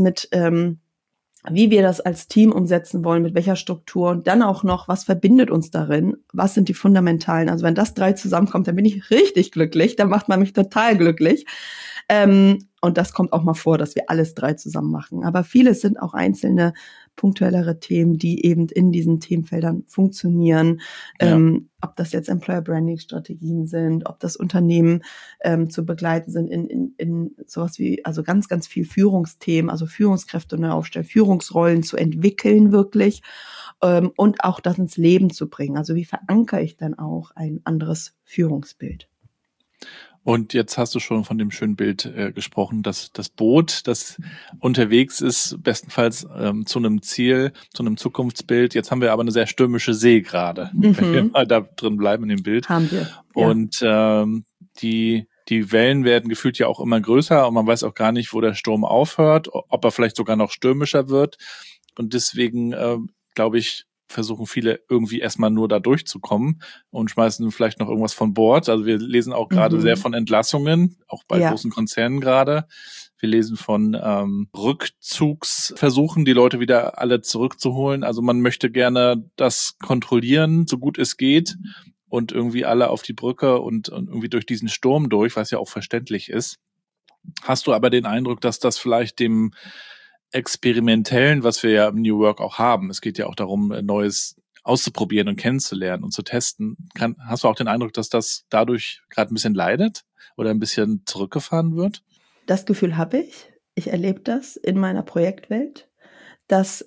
wie wir das als Team umsetzen wollen, mit welcher Struktur, und dann auch noch, was verbindet uns darin, was sind die Fundamentalen. Also wenn das 3 zusammenkommt, dann bin ich richtig glücklich, dann macht man mich total glücklich. Und das kommt auch mal vor, dass wir alles 3 zusammen machen. Aber vieles sind auch einzelne punktuellere Themen, die eben in diesen Themenfeldern funktionieren. Ja. Ob das jetzt Employer Branding Strategien sind, ob das Unternehmen zu begleiten sind in sowas wie, also ganz, ganz viel Führungsthemen, also Führungskräfte neu aufstellen, Führungsrollen zu entwickeln wirklich, und auch das ins Leben zu bringen. Also wie verankere ich dann auch ein anderes Führungsbild? Und jetzt hast du schon von dem schönen Bild gesprochen, dass das Boot, das unterwegs ist, bestenfalls zu einem Ziel, zu einem Zukunftsbild. Jetzt haben wir aber eine sehr stürmische See gerade, wenn wir mal da drin bleiben in dem Bild. Haben wir. Ja. Und die Wellen werden gefühlt ja auch immer größer, und man weiß auch gar nicht, wo der Sturm aufhört, ob er vielleicht sogar noch stürmischer wird. Und deswegen, glaube ich, versuchen viele irgendwie erstmal nur da durchzukommen und schmeißen vielleicht noch irgendwas von Bord. Also wir lesen auch gerade sehr von Entlassungen, auch bei großen Konzernen gerade. Wir lesen von Rückzugsversuchen, die Leute wieder alle zurückzuholen. Also man möchte gerne das kontrollieren, so gut es geht, und irgendwie alle auf die Brücke und irgendwie durch diesen Sturm durch, was ja auch verständlich ist. Hast du aber den Eindruck, dass das vielleicht dem Experimentellen, was wir ja im New Work auch haben, es geht ja auch darum, Neues auszuprobieren und kennenzulernen und zu testen. Hast du auch den Eindruck, dass das dadurch gerade ein bisschen leidet oder ein bisschen zurückgefahren wird? Das Gefühl habe ich. Ich erlebe das in meiner Projektwelt, dass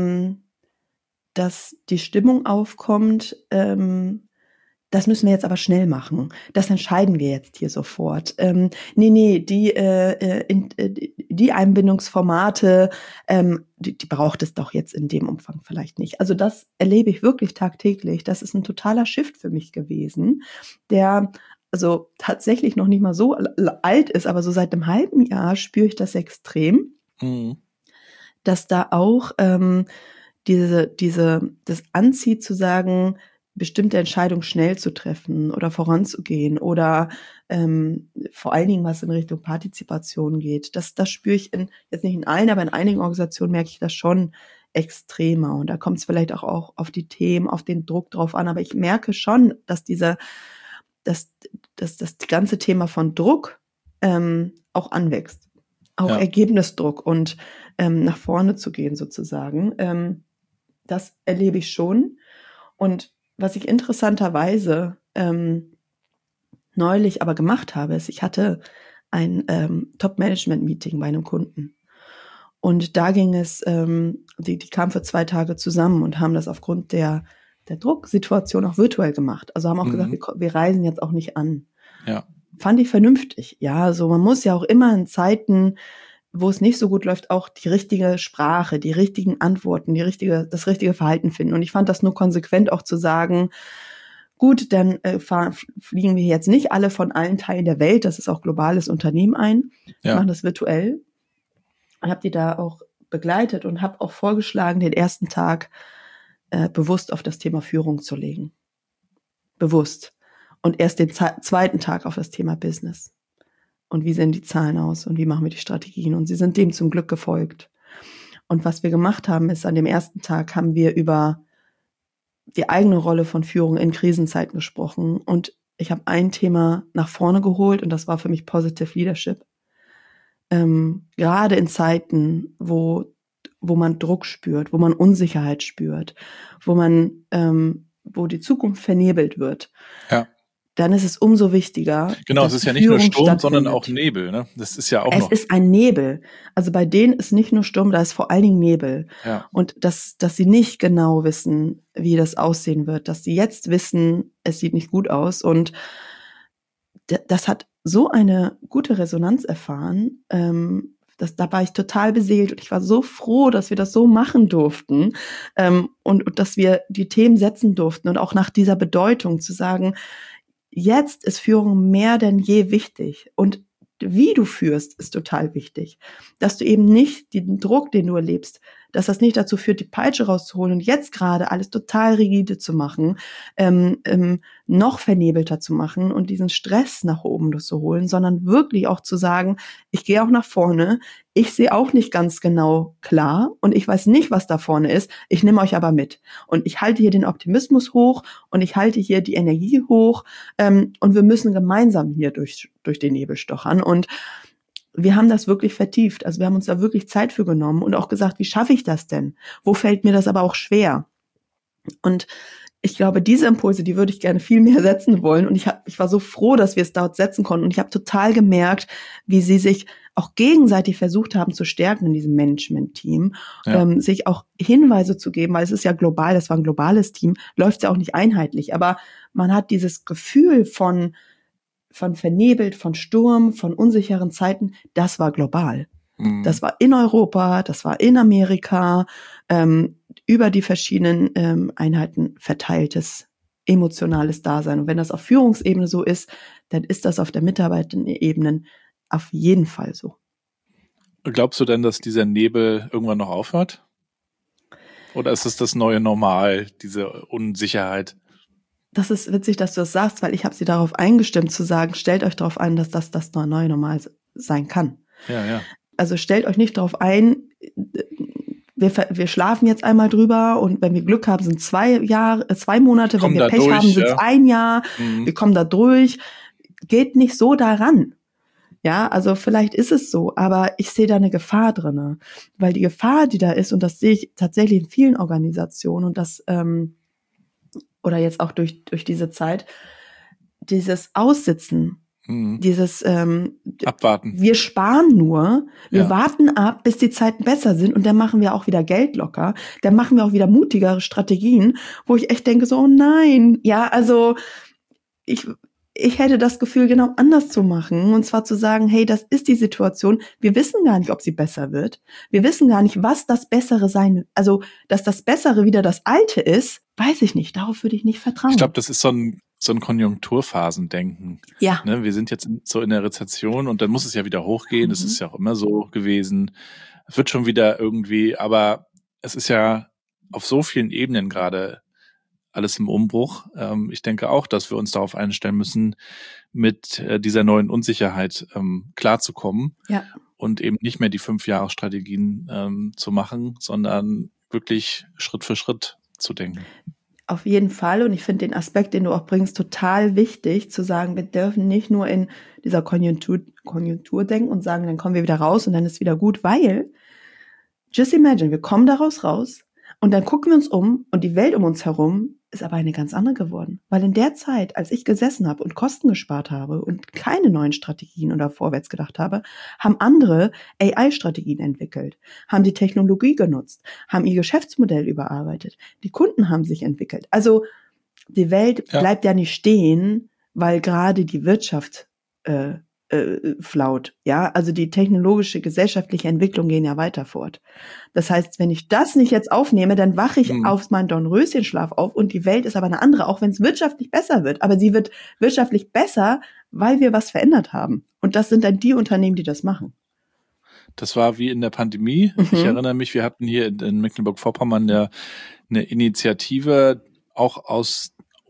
die Stimmung aufkommt, das müssen wir jetzt aber schnell machen. Das entscheiden wir jetzt hier sofort. Die Einbindungsformate, die braucht es doch jetzt in dem Umfang vielleicht nicht. Also das erlebe ich wirklich tagtäglich. Das ist ein totaler Shift für mich gewesen, der also tatsächlich noch nicht mal so alt ist, aber so seit einem halben Jahr spüre ich das extrem, dass da auch das anzieht zu sagen, bestimmte Entscheidungen schnell zu treffen oder voranzugehen oder vor allen Dingen, was in Richtung Partizipation geht. Das spüre ich jetzt nicht in allen, aber in einigen Organisationen merke ich das schon extremer. Und da kommt es vielleicht auch auf die Themen, auf den Druck drauf an. Aber ich merke schon, dass das ganze Thema von Druck auch anwächst. Auch Ja. Ergebnisdruck und nach vorne zu gehen sozusagen. Das erlebe ich schon. Und was ich interessanterweise neulich aber gemacht habe, ist, ich hatte ein Top-Management-Meeting bei einem Kunden. Und da ging es, die kamen für 2 Tage zusammen und haben das aufgrund der Drucksituation auch virtuell gemacht. Also haben auch gesagt, wir reisen jetzt auch nicht an. Ja. Fand ich vernünftig. Ja, also man muss ja auch immer in Zeiten, wo es nicht so gut läuft, auch die richtige Sprache, die richtigen Antworten, das richtige Verhalten finden. Und ich fand das nur konsequent auch zu sagen, gut, dann fliegen wir jetzt nicht alle von allen Teilen der Welt, das ist auch globales Unternehmen ein, machen das virtuell. Ich habe die da auch begleitet und habe auch vorgeschlagen, den ersten Tag bewusst auf das Thema Führung zu legen. Bewusst. Und erst den zweiten Tag auf das Thema Business. Und wie sehen die Zahlen aus und wie machen wir die Strategien? Und sie sind dem zum Glück gefolgt. Und was wir gemacht haben, ist, an dem ersten Tag haben wir über die eigene Rolle von Führung in Krisenzeiten gesprochen. Und ich habe ein Thema nach vorne geholt und das war für mich Positive Leadership. Gerade in Zeiten, wo man Druck spürt, wo man Unsicherheit spürt, wo die Zukunft vernebelt wird. Ja. Dann ist es umso wichtiger. Genau, es ist ja nicht nur Sturm, sondern auch Nebel, ne? Das ist ja auch noch. Es ist ein Nebel. Also bei denen ist nicht nur Sturm, da ist vor allen Dingen Nebel. Ja. Und dass sie nicht genau wissen, wie das aussehen wird, dass sie jetzt wissen, es sieht nicht gut aus. Und das hat so eine gute Resonanz erfahren, da war ich total beseelt und ich war so froh, dass wir das so machen durften und dass wir die Themen setzen durften und auch nach dieser Bedeutung zu sagen, jetzt ist Führung mehr denn je wichtig und wie du führst, ist total wichtig. Dass du eben nicht den Druck, den du erlebst, dass das nicht dazu führt, die Peitsche rauszuholen und jetzt gerade alles total rigide zu machen, noch vernebelter zu machen und diesen Stress nach oben zu holen, sondern wirklich auch zu sagen, ich gehe auch nach vorne, ich sehe auch nicht ganz genau klar und ich weiß nicht, was da vorne ist, ich nehme euch aber mit. Und ich halte hier den Optimismus hoch und ich halte hier die Energie hoch und wir müssen gemeinsam hier durch den Nebel stochern. Und wir haben das wirklich vertieft. Also wir haben uns da wirklich Zeit für genommen und auch gesagt, wie schaffe ich das denn? Wo fällt mir das aber auch schwer? Und ich glaube, diese Impulse, die würde ich gerne viel mehr setzen wollen. Und ich war so froh, dass wir es dort setzen konnten. Und ich habe total gemerkt, wie sie sich auch gegenseitig versucht haben zu stärken in diesem Management-Team, sich auch Hinweise zu geben, weil es ist ja global, das war ein globales Team, läuft ja auch nicht einheitlich. Aber man hat dieses Gefühl von vernebelt, von Sturm, von unsicheren Zeiten, das war global. Das war in Europa, das war in Amerika, über die verschiedenen Einheiten verteiltes emotionales Dasein. Und wenn das auf Führungsebene so ist, dann ist das auf der Mitarbeiterebene auf jeden Fall so. Glaubst du denn, dass dieser Nebel irgendwann noch aufhört? Oder ist es das neue Normal, diese Unsicherheit? Das ist witzig, dass du das sagst, weil ich habe sie darauf eingestimmt zu sagen, stellt euch darauf ein, dass das neue Normal sein kann. Ja. Also stellt euch nicht darauf ein, wir schlafen jetzt einmal drüber und wenn wir Glück haben, sind 2 Monate, wenn wir Pech haben, sind es 1 Jahr, wir kommen da durch. Geht nicht so daran. Ja, also vielleicht ist es so, aber ich sehe da eine Gefahr drinne, weil die Gefahr, die da ist, und das sehe ich tatsächlich in vielen Organisationen und das oder jetzt auch durch diese Zeit, dieses Aussitzen, dieses Abwarten. Wir sparen nur, wir warten ab, bis die Zeiten besser sind und dann machen wir auch wieder Geld locker, dann machen wir auch wieder mutigere Strategien, wo ich echt denke so, oh nein, ja, also ich hätte das Gefühl, genau anders zu machen. Und zwar zu sagen, hey, das ist die Situation. Wir wissen gar nicht, ob sie besser wird. Wir wissen gar nicht, was das Bessere sein, also, dass das Bessere wieder das Alte ist, weiß ich nicht. Darauf würde ich nicht vertrauen. Ich glaube, das ist so ein Konjunkturphasendenken. Ja. Ne, wir sind jetzt so in der Rezession und dann muss es ja wieder hochgehen. Das ist ja auch immer so gewesen. Es wird schon wieder irgendwie, aber es ist ja auf so vielen Ebenen gerade alles im Umbruch. Ich denke auch, dass wir uns darauf einstellen müssen, mit dieser neuen Unsicherheit klarzukommen und eben nicht mehr die 5-Jahres-Strategien zu machen, sondern wirklich Schritt für Schritt zu denken. Auf jeden Fall. Und ich finde den Aspekt, den du auch bringst, total wichtig, zu sagen, wir dürfen nicht nur in dieser Konjunktur denken und sagen, dann kommen wir wieder raus und dann ist wieder gut, weil, just imagine, wir kommen daraus raus und dann gucken wir uns um und die Welt um uns herum ist aber eine ganz andere geworden. Weil in der Zeit, als ich gesessen habe und Kosten gespart habe und keine neuen Strategien oder vorwärts gedacht habe, haben andere AI-Strategien entwickelt, haben die Technologie genutzt, haben ihr Geschäftsmodell überarbeitet. Die Kunden haben sich entwickelt. Also die Welt bleibt ja nicht stehen, weil gerade die Wirtschaft flaut. Ja, also die technologische, gesellschaftliche Entwicklung gehen ja weiter fort. Das heißt, wenn ich das nicht jetzt aufnehme, dann wache ich auf meinen Dornröschenschlaf auf und die Welt ist aber eine andere, auch wenn es wirtschaftlich besser wird. Aber sie wird wirtschaftlich besser, weil wir was verändert haben. Und das sind dann die Unternehmen, die das machen. Das war wie in der Pandemie. Ich erinnere mich, wir hatten hier in Mecklenburg-Vorpommern eine Initiative, auch aus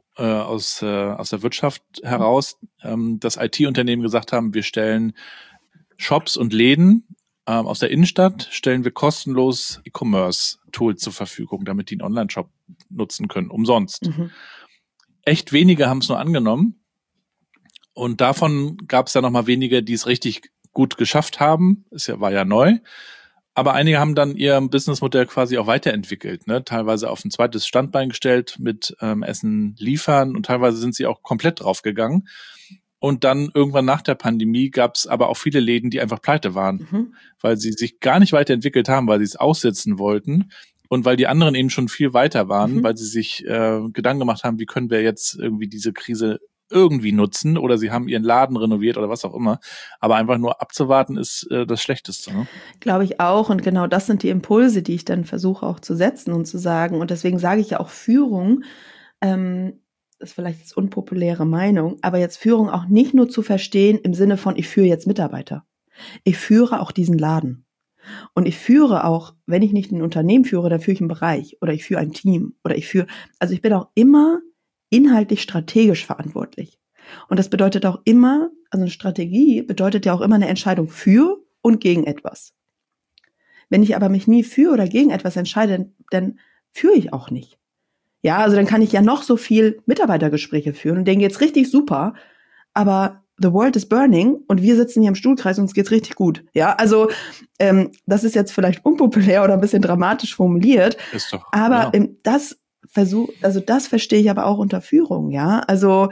der Wirtschaft heraus, dass IT-Unternehmen gesagt haben, wir stellen Shops und Läden aus der Innenstadt, stellen wir kostenlos E-Commerce-Tools zur Verfügung, damit die einen Online-Shop nutzen können, umsonst. Echt wenige haben es nur angenommen und davon gab es ja nochmal wenige, die es richtig gut geschafft haben. War ja neu. Aber einige haben dann ihr Businessmodell quasi auch weiterentwickelt, ne? Teilweise auf ein zweites Standbein gestellt mit Essen liefern und teilweise sind sie auch komplett draufgegangen. Und dann irgendwann nach der Pandemie gab es aber auch viele Läden, die einfach pleite waren, weil sie sich gar nicht weiterentwickelt haben, weil sie es aussitzen wollten und weil die anderen eben schon viel weiter waren, weil sie sich Gedanken gemacht haben, wie können wir jetzt irgendwie diese Krise irgendwie nutzen oder sie haben ihren Laden renoviert oder was auch immer. Aber einfach nur abzuwarten ist das Schlechteste. Ne? Glaube ich auch. Und genau das sind die Impulse, die ich dann versuche auch zu setzen und zu sagen. Und deswegen sage ich ja auch Führung, das ist vielleicht jetzt unpopuläre Meinung, aber jetzt Führung auch nicht nur zu verstehen im Sinne von, ich führe jetzt Mitarbeiter. Ich führe auch diesen Laden. Und ich führe auch, wenn ich nicht ein Unternehmen führe, dann führe ich einen Bereich oder ich führe ein Team oder ich bin auch immer inhaltlich strategisch verantwortlich. Und das bedeutet auch immer, also eine Strategie bedeutet ja auch immer eine Entscheidung für und gegen etwas. Wenn ich aber mich nie für oder gegen etwas entscheide, dann führe ich auch nicht. Ja, also dann kann ich ja noch so viel Mitarbeitergespräche führen und denen geht's richtig super, aber the world is burning und wir sitzen hier im Stuhlkreis und uns geht's richtig gut. Ja, also das ist jetzt vielleicht unpopulär oder ein bisschen dramatisch formuliert, ist doch, aber das verstehe ich aber auch unter Führung, ja. Also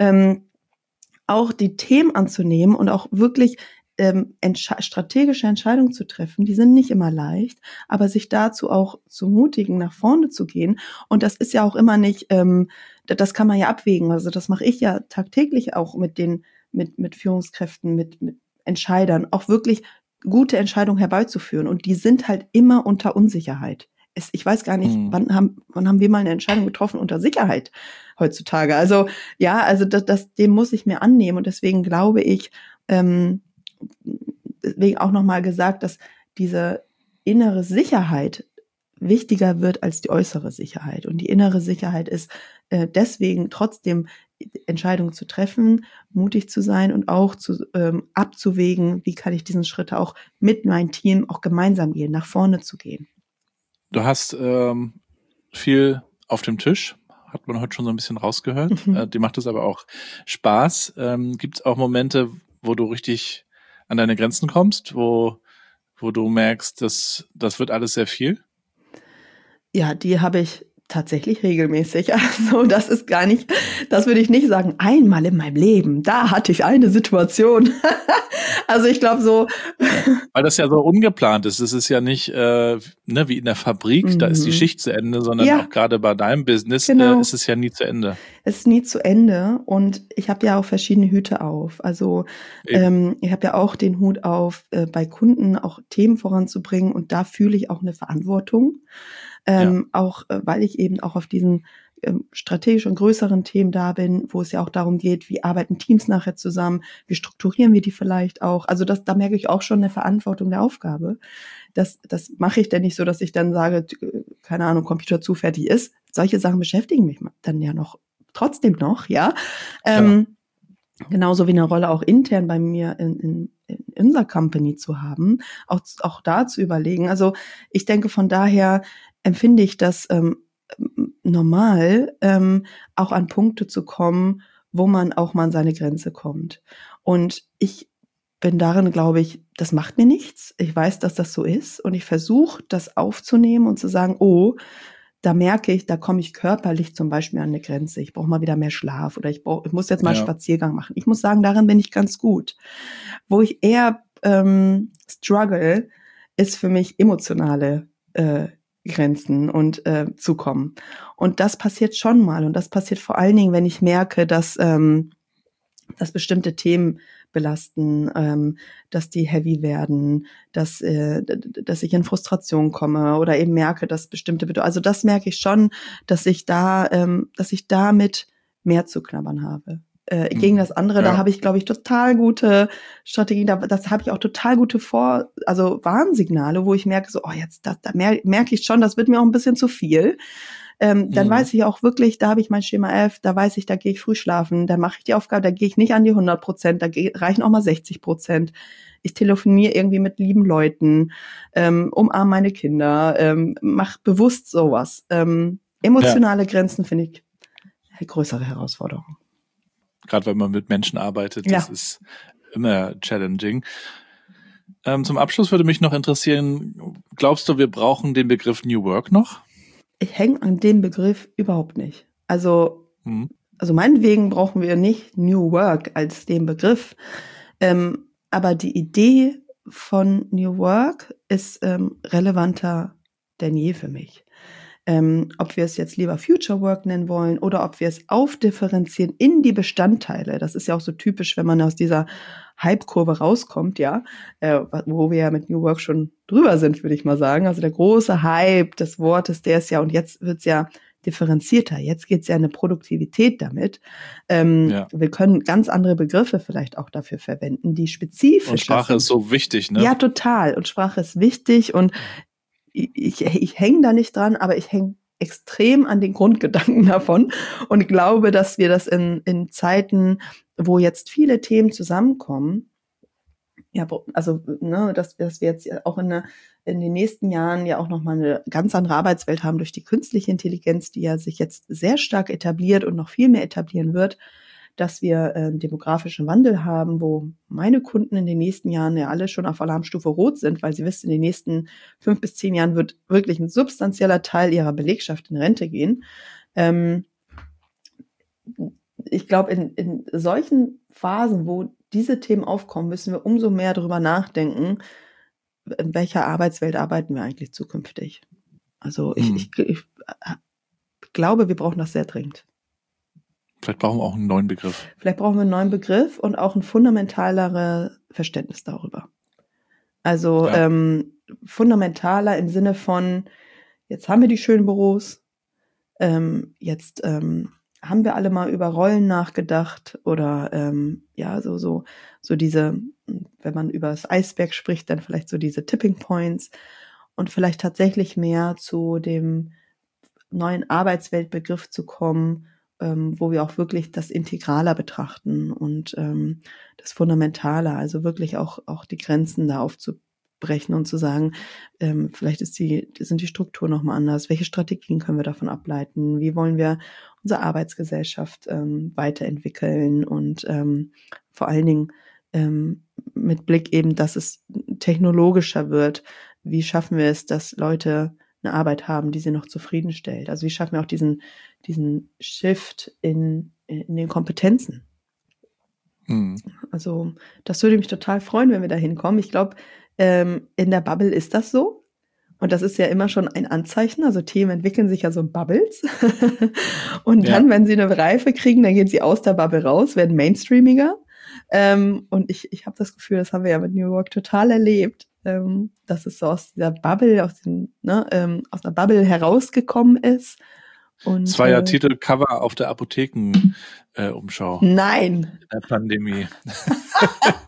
auch die Themen anzunehmen und auch wirklich strategische Entscheidungen zu treffen, die sind nicht immer leicht, aber sich dazu auch zu mutigen, nach vorne zu gehen. Und das ist ja auch immer nicht, das kann man ja abwägen. Also das mache ich ja tagtäglich auch mit Führungskräften, mit Entscheidern, auch wirklich gute Entscheidungen herbeizuführen. Und die sind halt immer unter Unsicherheit. Ich weiß gar nicht, wann haben wir mal eine Entscheidung getroffen unter Sicherheit heutzutage? Also ja, also dem muss ich mir annehmen und deswegen glaube ich, deswegen auch nochmal gesagt, dass diese innere Sicherheit wichtiger wird als die äußere Sicherheit. Und die innere Sicherheit ist deswegen trotzdem Entscheidungen zu treffen, mutig zu sein und auch abzuwägen, wie kann ich diesen Schritt auch mit meinem Team auch gemeinsam gehen, nach vorne zu gehen. Du hast viel auf dem Tisch, hat man heute schon so ein bisschen rausgehört. Dir macht es aber auch Spaß. Gibt es auch Momente, wo du richtig an deine Grenzen kommst, wo du merkst, das wird alles sehr viel? Ja, die habe ich tatsächlich regelmäßig. Also das würde ich nicht sagen, einmal in meinem Leben, da hatte ich eine Situation. Also ich glaube so. Weil das ja so ungeplant ist. Es ist ja nicht wie in der Fabrik, da ist die Schicht zu Ende, sondern auch gerade bei deinem Business ist es ja nie zu Ende. Es ist nie zu Ende und ich habe ja auch verschiedene Hüte auf. Also ich habe ja auch den Hut auf, bei Kunden auch Themen voranzubringen und da fühle ich auch eine Verantwortung. Auch weil ich eben auch auf diesen strategisch und größeren Themen da bin, wo es ja auch darum geht, wie arbeiten Teams nachher zusammen, wie strukturieren wir die vielleicht auch. Also da merke ich auch schon eine Verantwortung der Aufgabe. Das mache ich denn nicht so, dass ich dann sage, keine Ahnung, Computer zu, fertig ist. Solche Sachen beschäftigen mich dann ja trotzdem noch, ja. Genauso wie eine Rolle auch intern bei mir in unserer Company zu haben, auch da zu überlegen. Also ich denke, von daher empfinde ich das normal, auch an Punkte zu kommen, wo man auch mal an seine Grenze kommt. Und ich bin darin, glaube ich, das macht mir nichts. Ich weiß, dass das so ist und ich versuche, das aufzunehmen und zu sagen, oh, da merke ich, da komme ich körperlich zum Beispiel an eine Grenze. Ich brauche mal wieder mehr Schlaf oder ich muss jetzt mal einen Spaziergang machen. Ich muss sagen, darin bin ich ganz gut. Wo ich eher struggle, ist für mich emotionale Grenzen und zukommen. Und das passiert schon mal. Und das passiert vor allen Dingen, wenn ich merke, dass bestimmte Themen belasten, dass die heavy werden, dass ich in Frustration komme oder eben merke, dass bestimmte also das merke ich schon, dass ich damit mehr zu knabbern habe. Gegen das andere, da habe ich, glaube ich, total gute Strategien, das habe ich auch total gute Warnsignale, wo ich merke, so, jetzt, da merke ich schon, das wird mir auch ein bisschen zu viel. Dann weiß ich auch wirklich, da habe ich mein Schema F, da weiß ich, da gehe ich früh schlafen, da mache ich die Aufgabe, da gehe ich nicht an die 100%, da reichen auch mal 60%. Ich telefoniere irgendwie mit lieben Leuten, umarme meine Kinder, mache bewusst sowas. Emotionale Grenzen finde ich eine größere Herausforderung. Gerade wenn man mit Menschen arbeitet, das ist immer challenging. Zum Abschluss würde mich noch interessieren, glaubst du, wir brauchen den Begriff New Work noch? Ich hänge an dem Begriff überhaupt nicht. Also meinetwegen brauchen wir nicht New Work als den Begriff. Aber die Idee von New Work ist relevanter denn je für mich. Ob wir es jetzt lieber Future Work nennen wollen oder ob wir es aufdifferenzieren in die Bestandteile. Das ist ja auch so typisch, wenn man aus dieser Hype-Kurve rauskommt, wo wir ja mit New Work schon drüber sind, würde ich mal sagen. Also der große Hype des Wortes, der ist ja, und jetzt wird's ja differenzierter. Jetzt geht's ja eine Produktivität damit. Wir können ganz andere Begriffe vielleicht auch dafür verwenden, die spezifisch sind. Und Sprache ist so wichtig, ne? Ja, total. Und Sprache ist wichtig und ich hänge da nicht dran, aber ich hänge extrem an den Grundgedanken davon und glaube, dass wir das in Zeiten, wo jetzt viele Themen zusammenkommen, dass wir jetzt auch in den nächsten Jahren ja auch nochmal eine ganz andere Arbeitswelt haben durch die künstliche Intelligenz, die ja sich jetzt sehr stark etabliert und noch viel mehr etablieren wird, dass wir einen demografischen Wandel haben, wo meine Kunden in den nächsten Jahren ja alle schon auf Alarmstufe Rot sind, weil sie wissen, in den nächsten 5 bis 10 Jahren wird wirklich ein substanzieller Teil ihrer Belegschaft in Rente gehen. Ich glaube, in solchen Phasen, wo diese Themen aufkommen, müssen wir umso mehr darüber nachdenken, in welcher Arbeitswelt arbeiten wir eigentlich zukünftig. Also ich glaube, wir brauchen das sehr dringend. Vielleicht brauchen wir auch einen neuen Begriff. Vielleicht brauchen wir einen neuen Begriff und auch ein fundamentaleres Verständnis darüber. Also fundamentaler im Sinne von, jetzt haben wir die schönen Büros, jetzt haben wir alle mal über Rollen nachgedacht oder so diese, wenn man über das Eisberg spricht, dann vielleicht so diese Tipping Points und vielleicht tatsächlich mehr zu dem neuen Arbeitsweltbegriff zu kommen, wo wir auch wirklich das Integraler betrachten und das Fundamentaler, also wirklich auch die Grenzen da aufzubrechen und zu sagen, vielleicht sind die Strukturen nochmal anders, welche Strategien können wir davon ableiten, wie wollen wir unsere Arbeitsgesellschaft weiterentwickeln und vor allen Dingen mit Blick eben, dass es technologischer wird, wie schaffen wir es, dass Leute eine Arbeit haben, die sie noch zufriedenstellt. Also wie schaffen wir auch diesen Shift in den Kompetenzen. Also das würde mich total freuen, wenn wir da hinkommen. Ich glaube, in der Bubble ist das so. Und das ist ja immer schon ein Anzeichen. Also Themen entwickeln sich ja so in Bubbles. Und dann, wenn sie eine Reife kriegen, dann gehen sie aus der Bubble raus, werden mainstreamiger. Und ich habe das Gefühl, das haben wir ja mit New Work total erlebt, dass es so aus dieser Bubble, aus der Bubble herausgekommen ist. Und, das war ja Titelcover auf der Apotheken-Umschau. Nein. In der Pandemie.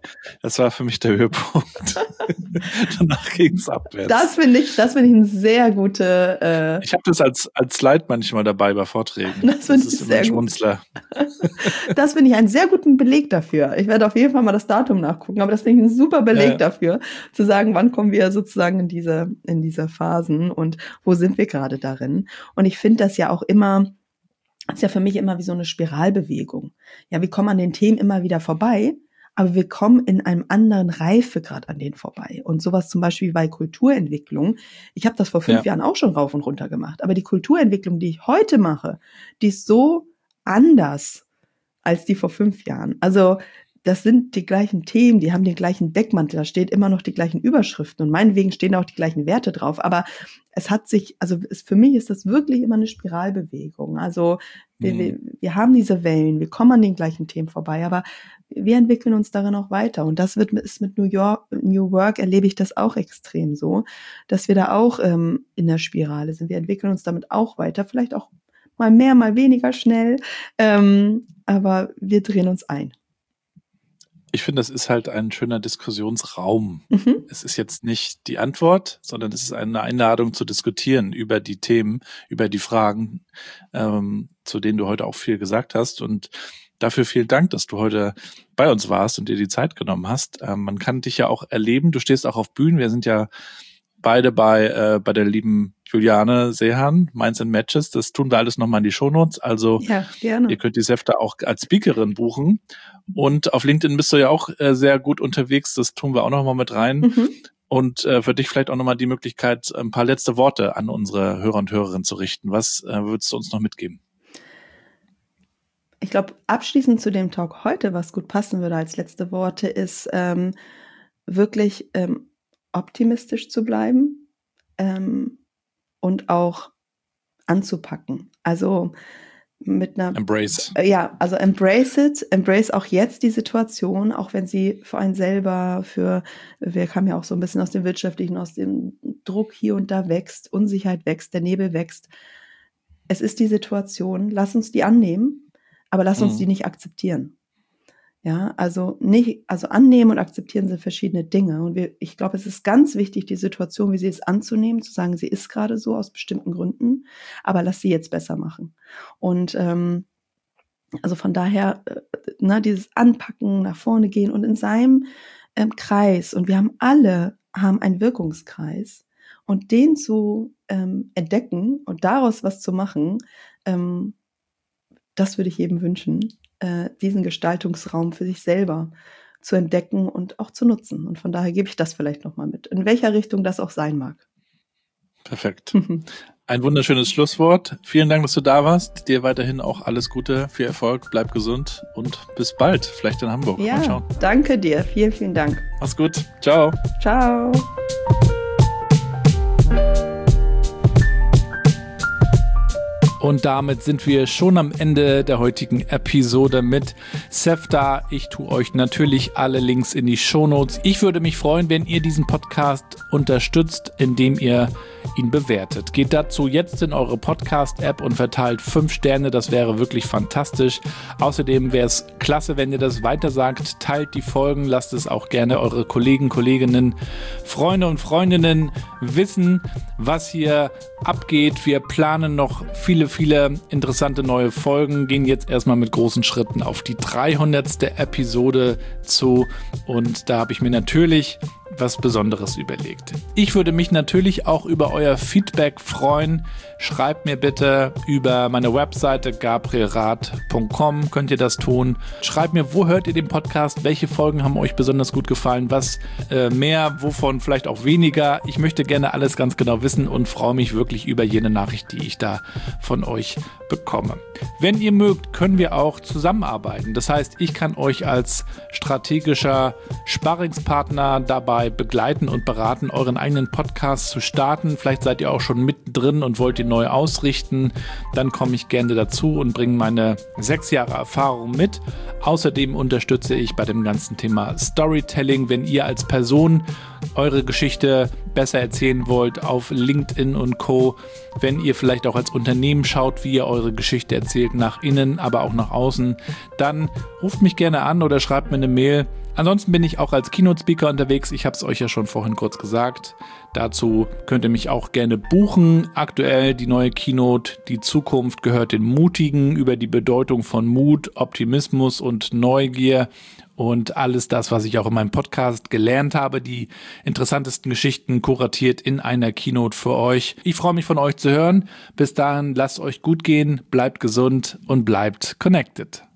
Das war für mich der Höhepunkt. Danach ging es abwärts. Das finde ich ein sehr gute. Ich habe das als Slide manchmal dabei bei Vorträgen. Das ist immer ein Schmunzler. Das finde ich einen sehr guten Beleg dafür. Ich werde auf jeden Fall mal das Datum nachgucken, aber das finde ich ein super Beleg dafür, zu sagen, wann kommen wir sozusagen in diese Phasen und wo sind wir gerade darin. Und ich finde das ja auch immer, das ist ja für mich immer wie so eine Spiralbewegung. Ja, wir kommen an den Themen immer wieder vorbei, aber wir kommen in einem anderen Reifegrad an denen vorbei. Und sowas zum Beispiel bei Kulturentwicklung. Ich habe das vor 5 Jahren auch schon rauf und runter gemacht. Aber die Kulturentwicklung, die ich heute mache, die ist so anders als die vor 5 Jahren. Also das sind die gleichen Themen, die haben den gleichen Deckmantel, da steht immer noch die gleichen Überschriften und meinetwegen stehen auch die gleichen Werte drauf. Aber es hat sich, für mich ist das wirklich immer eine Spiralbewegung. Also wir haben diese Wellen, wir kommen an den gleichen Themen vorbei, aber wir entwickeln uns darin auch weiter. Und das ist mit New Work erlebe ich das auch extrem so, dass wir da auch in der Spirale sind. Wir entwickeln uns damit auch weiter, vielleicht auch mal mehr, mal weniger schnell, aber wir drehen uns ein. Ich finde, das ist halt ein schöner Diskussionsraum. Es ist jetzt nicht die Antwort, sondern es ist eine Einladung zu diskutieren über die Themen, über die Fragen, zu denen du heute auch viel gesagt hast. Und dafür vielen Dank, dass du heute bei uns warst und dir die Zeit genommen hast. Man kann dich ja auch erleben. Du stehst auch auf Bühnen. Wir sind ja beide bei der lieben Juliane Seehan, Minds and Matches. Das tun wir alles nochmal in die Shownotes. Also ja, gerne. Ihr könnt die Sefta auch als Speakerin buchen. Und auf LinkedIn bist du ja auch sehr gut unterwegs. Das tun wir auch nochmal mit rein. Und für dich vielleicht auch nochmal die Möglichkeit, ein paar letzte Worte an unsere Hörer und Hörerinnen zu richten. Was würdest du uns noch mitgeben? Ich glaube, abschließend zu dem Talk heute, was gut passen würde als letzte Worte, ist wirklich optimistisch zu bleiben und auch anzupacken. Also mit einer Embrace. Also embrace it, embrace auch jetzt die Situation, auch wenn sie für einen selber, wir kamen ja auch so ein bisschen aus dem Wirtschaftlichen, aus dem Druck hier und da wächst, Unsicherheit wächst, der Nebel wächst. Es ist die Situation, lass uns die annehmen, aber lass uns die nicht akzeptieren. Ja, also annehmen und akzeptieren sind verschiedene Dinge. Und ich glaube, es ist ganz wichtig, die Situation, wie sie ist, anzunehmen, zu sagen, sie ist gerade so aus bestimmten Gründen, aber lass sie jetzt besser machen. Und also von daher, dieses Anpacken, nach vorne gehen und in seinem Kreis, und wir haben einen Wirkungskreis, und den zu entdecken und daraus was zu machen, das würde ich jedem wünschen, diesen Gestaltungsraum für sich selber zu entdecken und auch zu nutzen. Und von daher gebe ich das vielleicht nochmal mit, in welcher Richtung das auch sein mag. Perfekt. Ein wunderschönes Schlusswort. Vielen Dank, dass du da warst. Dir weiterhin auch alles Gute, viel Erfolg, bleib gesund und bis bald, vielleicht in Hamburg. Ja, mal schauen. Danke dir. Vielen, vielen Dank. Mach's gut. Ciao. Ciao. Und damit sind wir schon am Ende der heutigen Episode mit Sefta. Ich tue euch natürlich alle Links in die Shownotes. Ich würde mich freuen, wenn ihr diesen Podcast unterstützt, indem ihr ihn bewertet. Geht dazu jetzt in eure Podcast-App und verteilt 5 Sterne. Das wäre wirklich fantastisch. Außerdem wäre es klasse, wenn ihr das weitersagt. Teilt die Folgen. Lasst es auch gerne eure Kollegen, Kolleginnen, Freunde und Freundinnen wissen, was hier abgeht. Wir planen noch viele interessante neue Folgen, gehen jetzt erstmal mit großen Schritten auf die 300. Episode zu und da habe ich mir natürlich was Besonderes überlegt. Ich würde mich natürlich auch über euer Feedback freuen. Schreibt mir bitte über meine Webseite gabrielrath.com, könnt ihr das tun. Schreibt mir, wo hört ihr den Podcast, welche Folgen haben euch besonders gut gefallen, was mehr, wovon vielleicht auch weniger. Ich möchte gerne alles ganz genau wissen und freue mich wirklich über jede Nachricht, die ich da von euch bekomme. Wenn ihr mögt, können wir auch zusammenarbeiten. Das heißt, ich kann euch als strategischer Sparringspartner dabei begleiten und beraten, euren eigenen Podcast zu starten. Vielleicht seid ihr auch schon mittendrin und wollt ihn neu ausrichten. Dann komme ich gerne dazu und bringe meine 6 Jahre Erfahrung mit. Außerdem unterstütze ich bei dem ganzen Thema Storytelling. Wenn ihr als Person eure Geschichte besser erzählen wollt auf LinkedIn und Co., wenn ihr vielleicht auch als Unternehmen schaut, wie ihr eure Geschichte erzählt, nach innen, aber auch nach außen, dann ruft mich gerne an oder schreibt mir eine Mail. Ansonsten bin ich auch als Keynote-Speaker unterwegs. Ich habe es euch ja schon vorhin kurz gesagt. Dazu könnt ihr mich auch gerne buchen. Aktuell die neue Keynote Die Zukunft gehört den Mutigen über die Bedeutung von Mut, Optimismus und Neugier und alles das, was ich auch in meinem Podcast gelernt habe. Die interessantesten Geschichten kuratiert in einer Keynote für euch. Ich freue mich von euch zu hören. Bis dahin, lasst euch gut gehen, bleibt gesund und bleibt connected.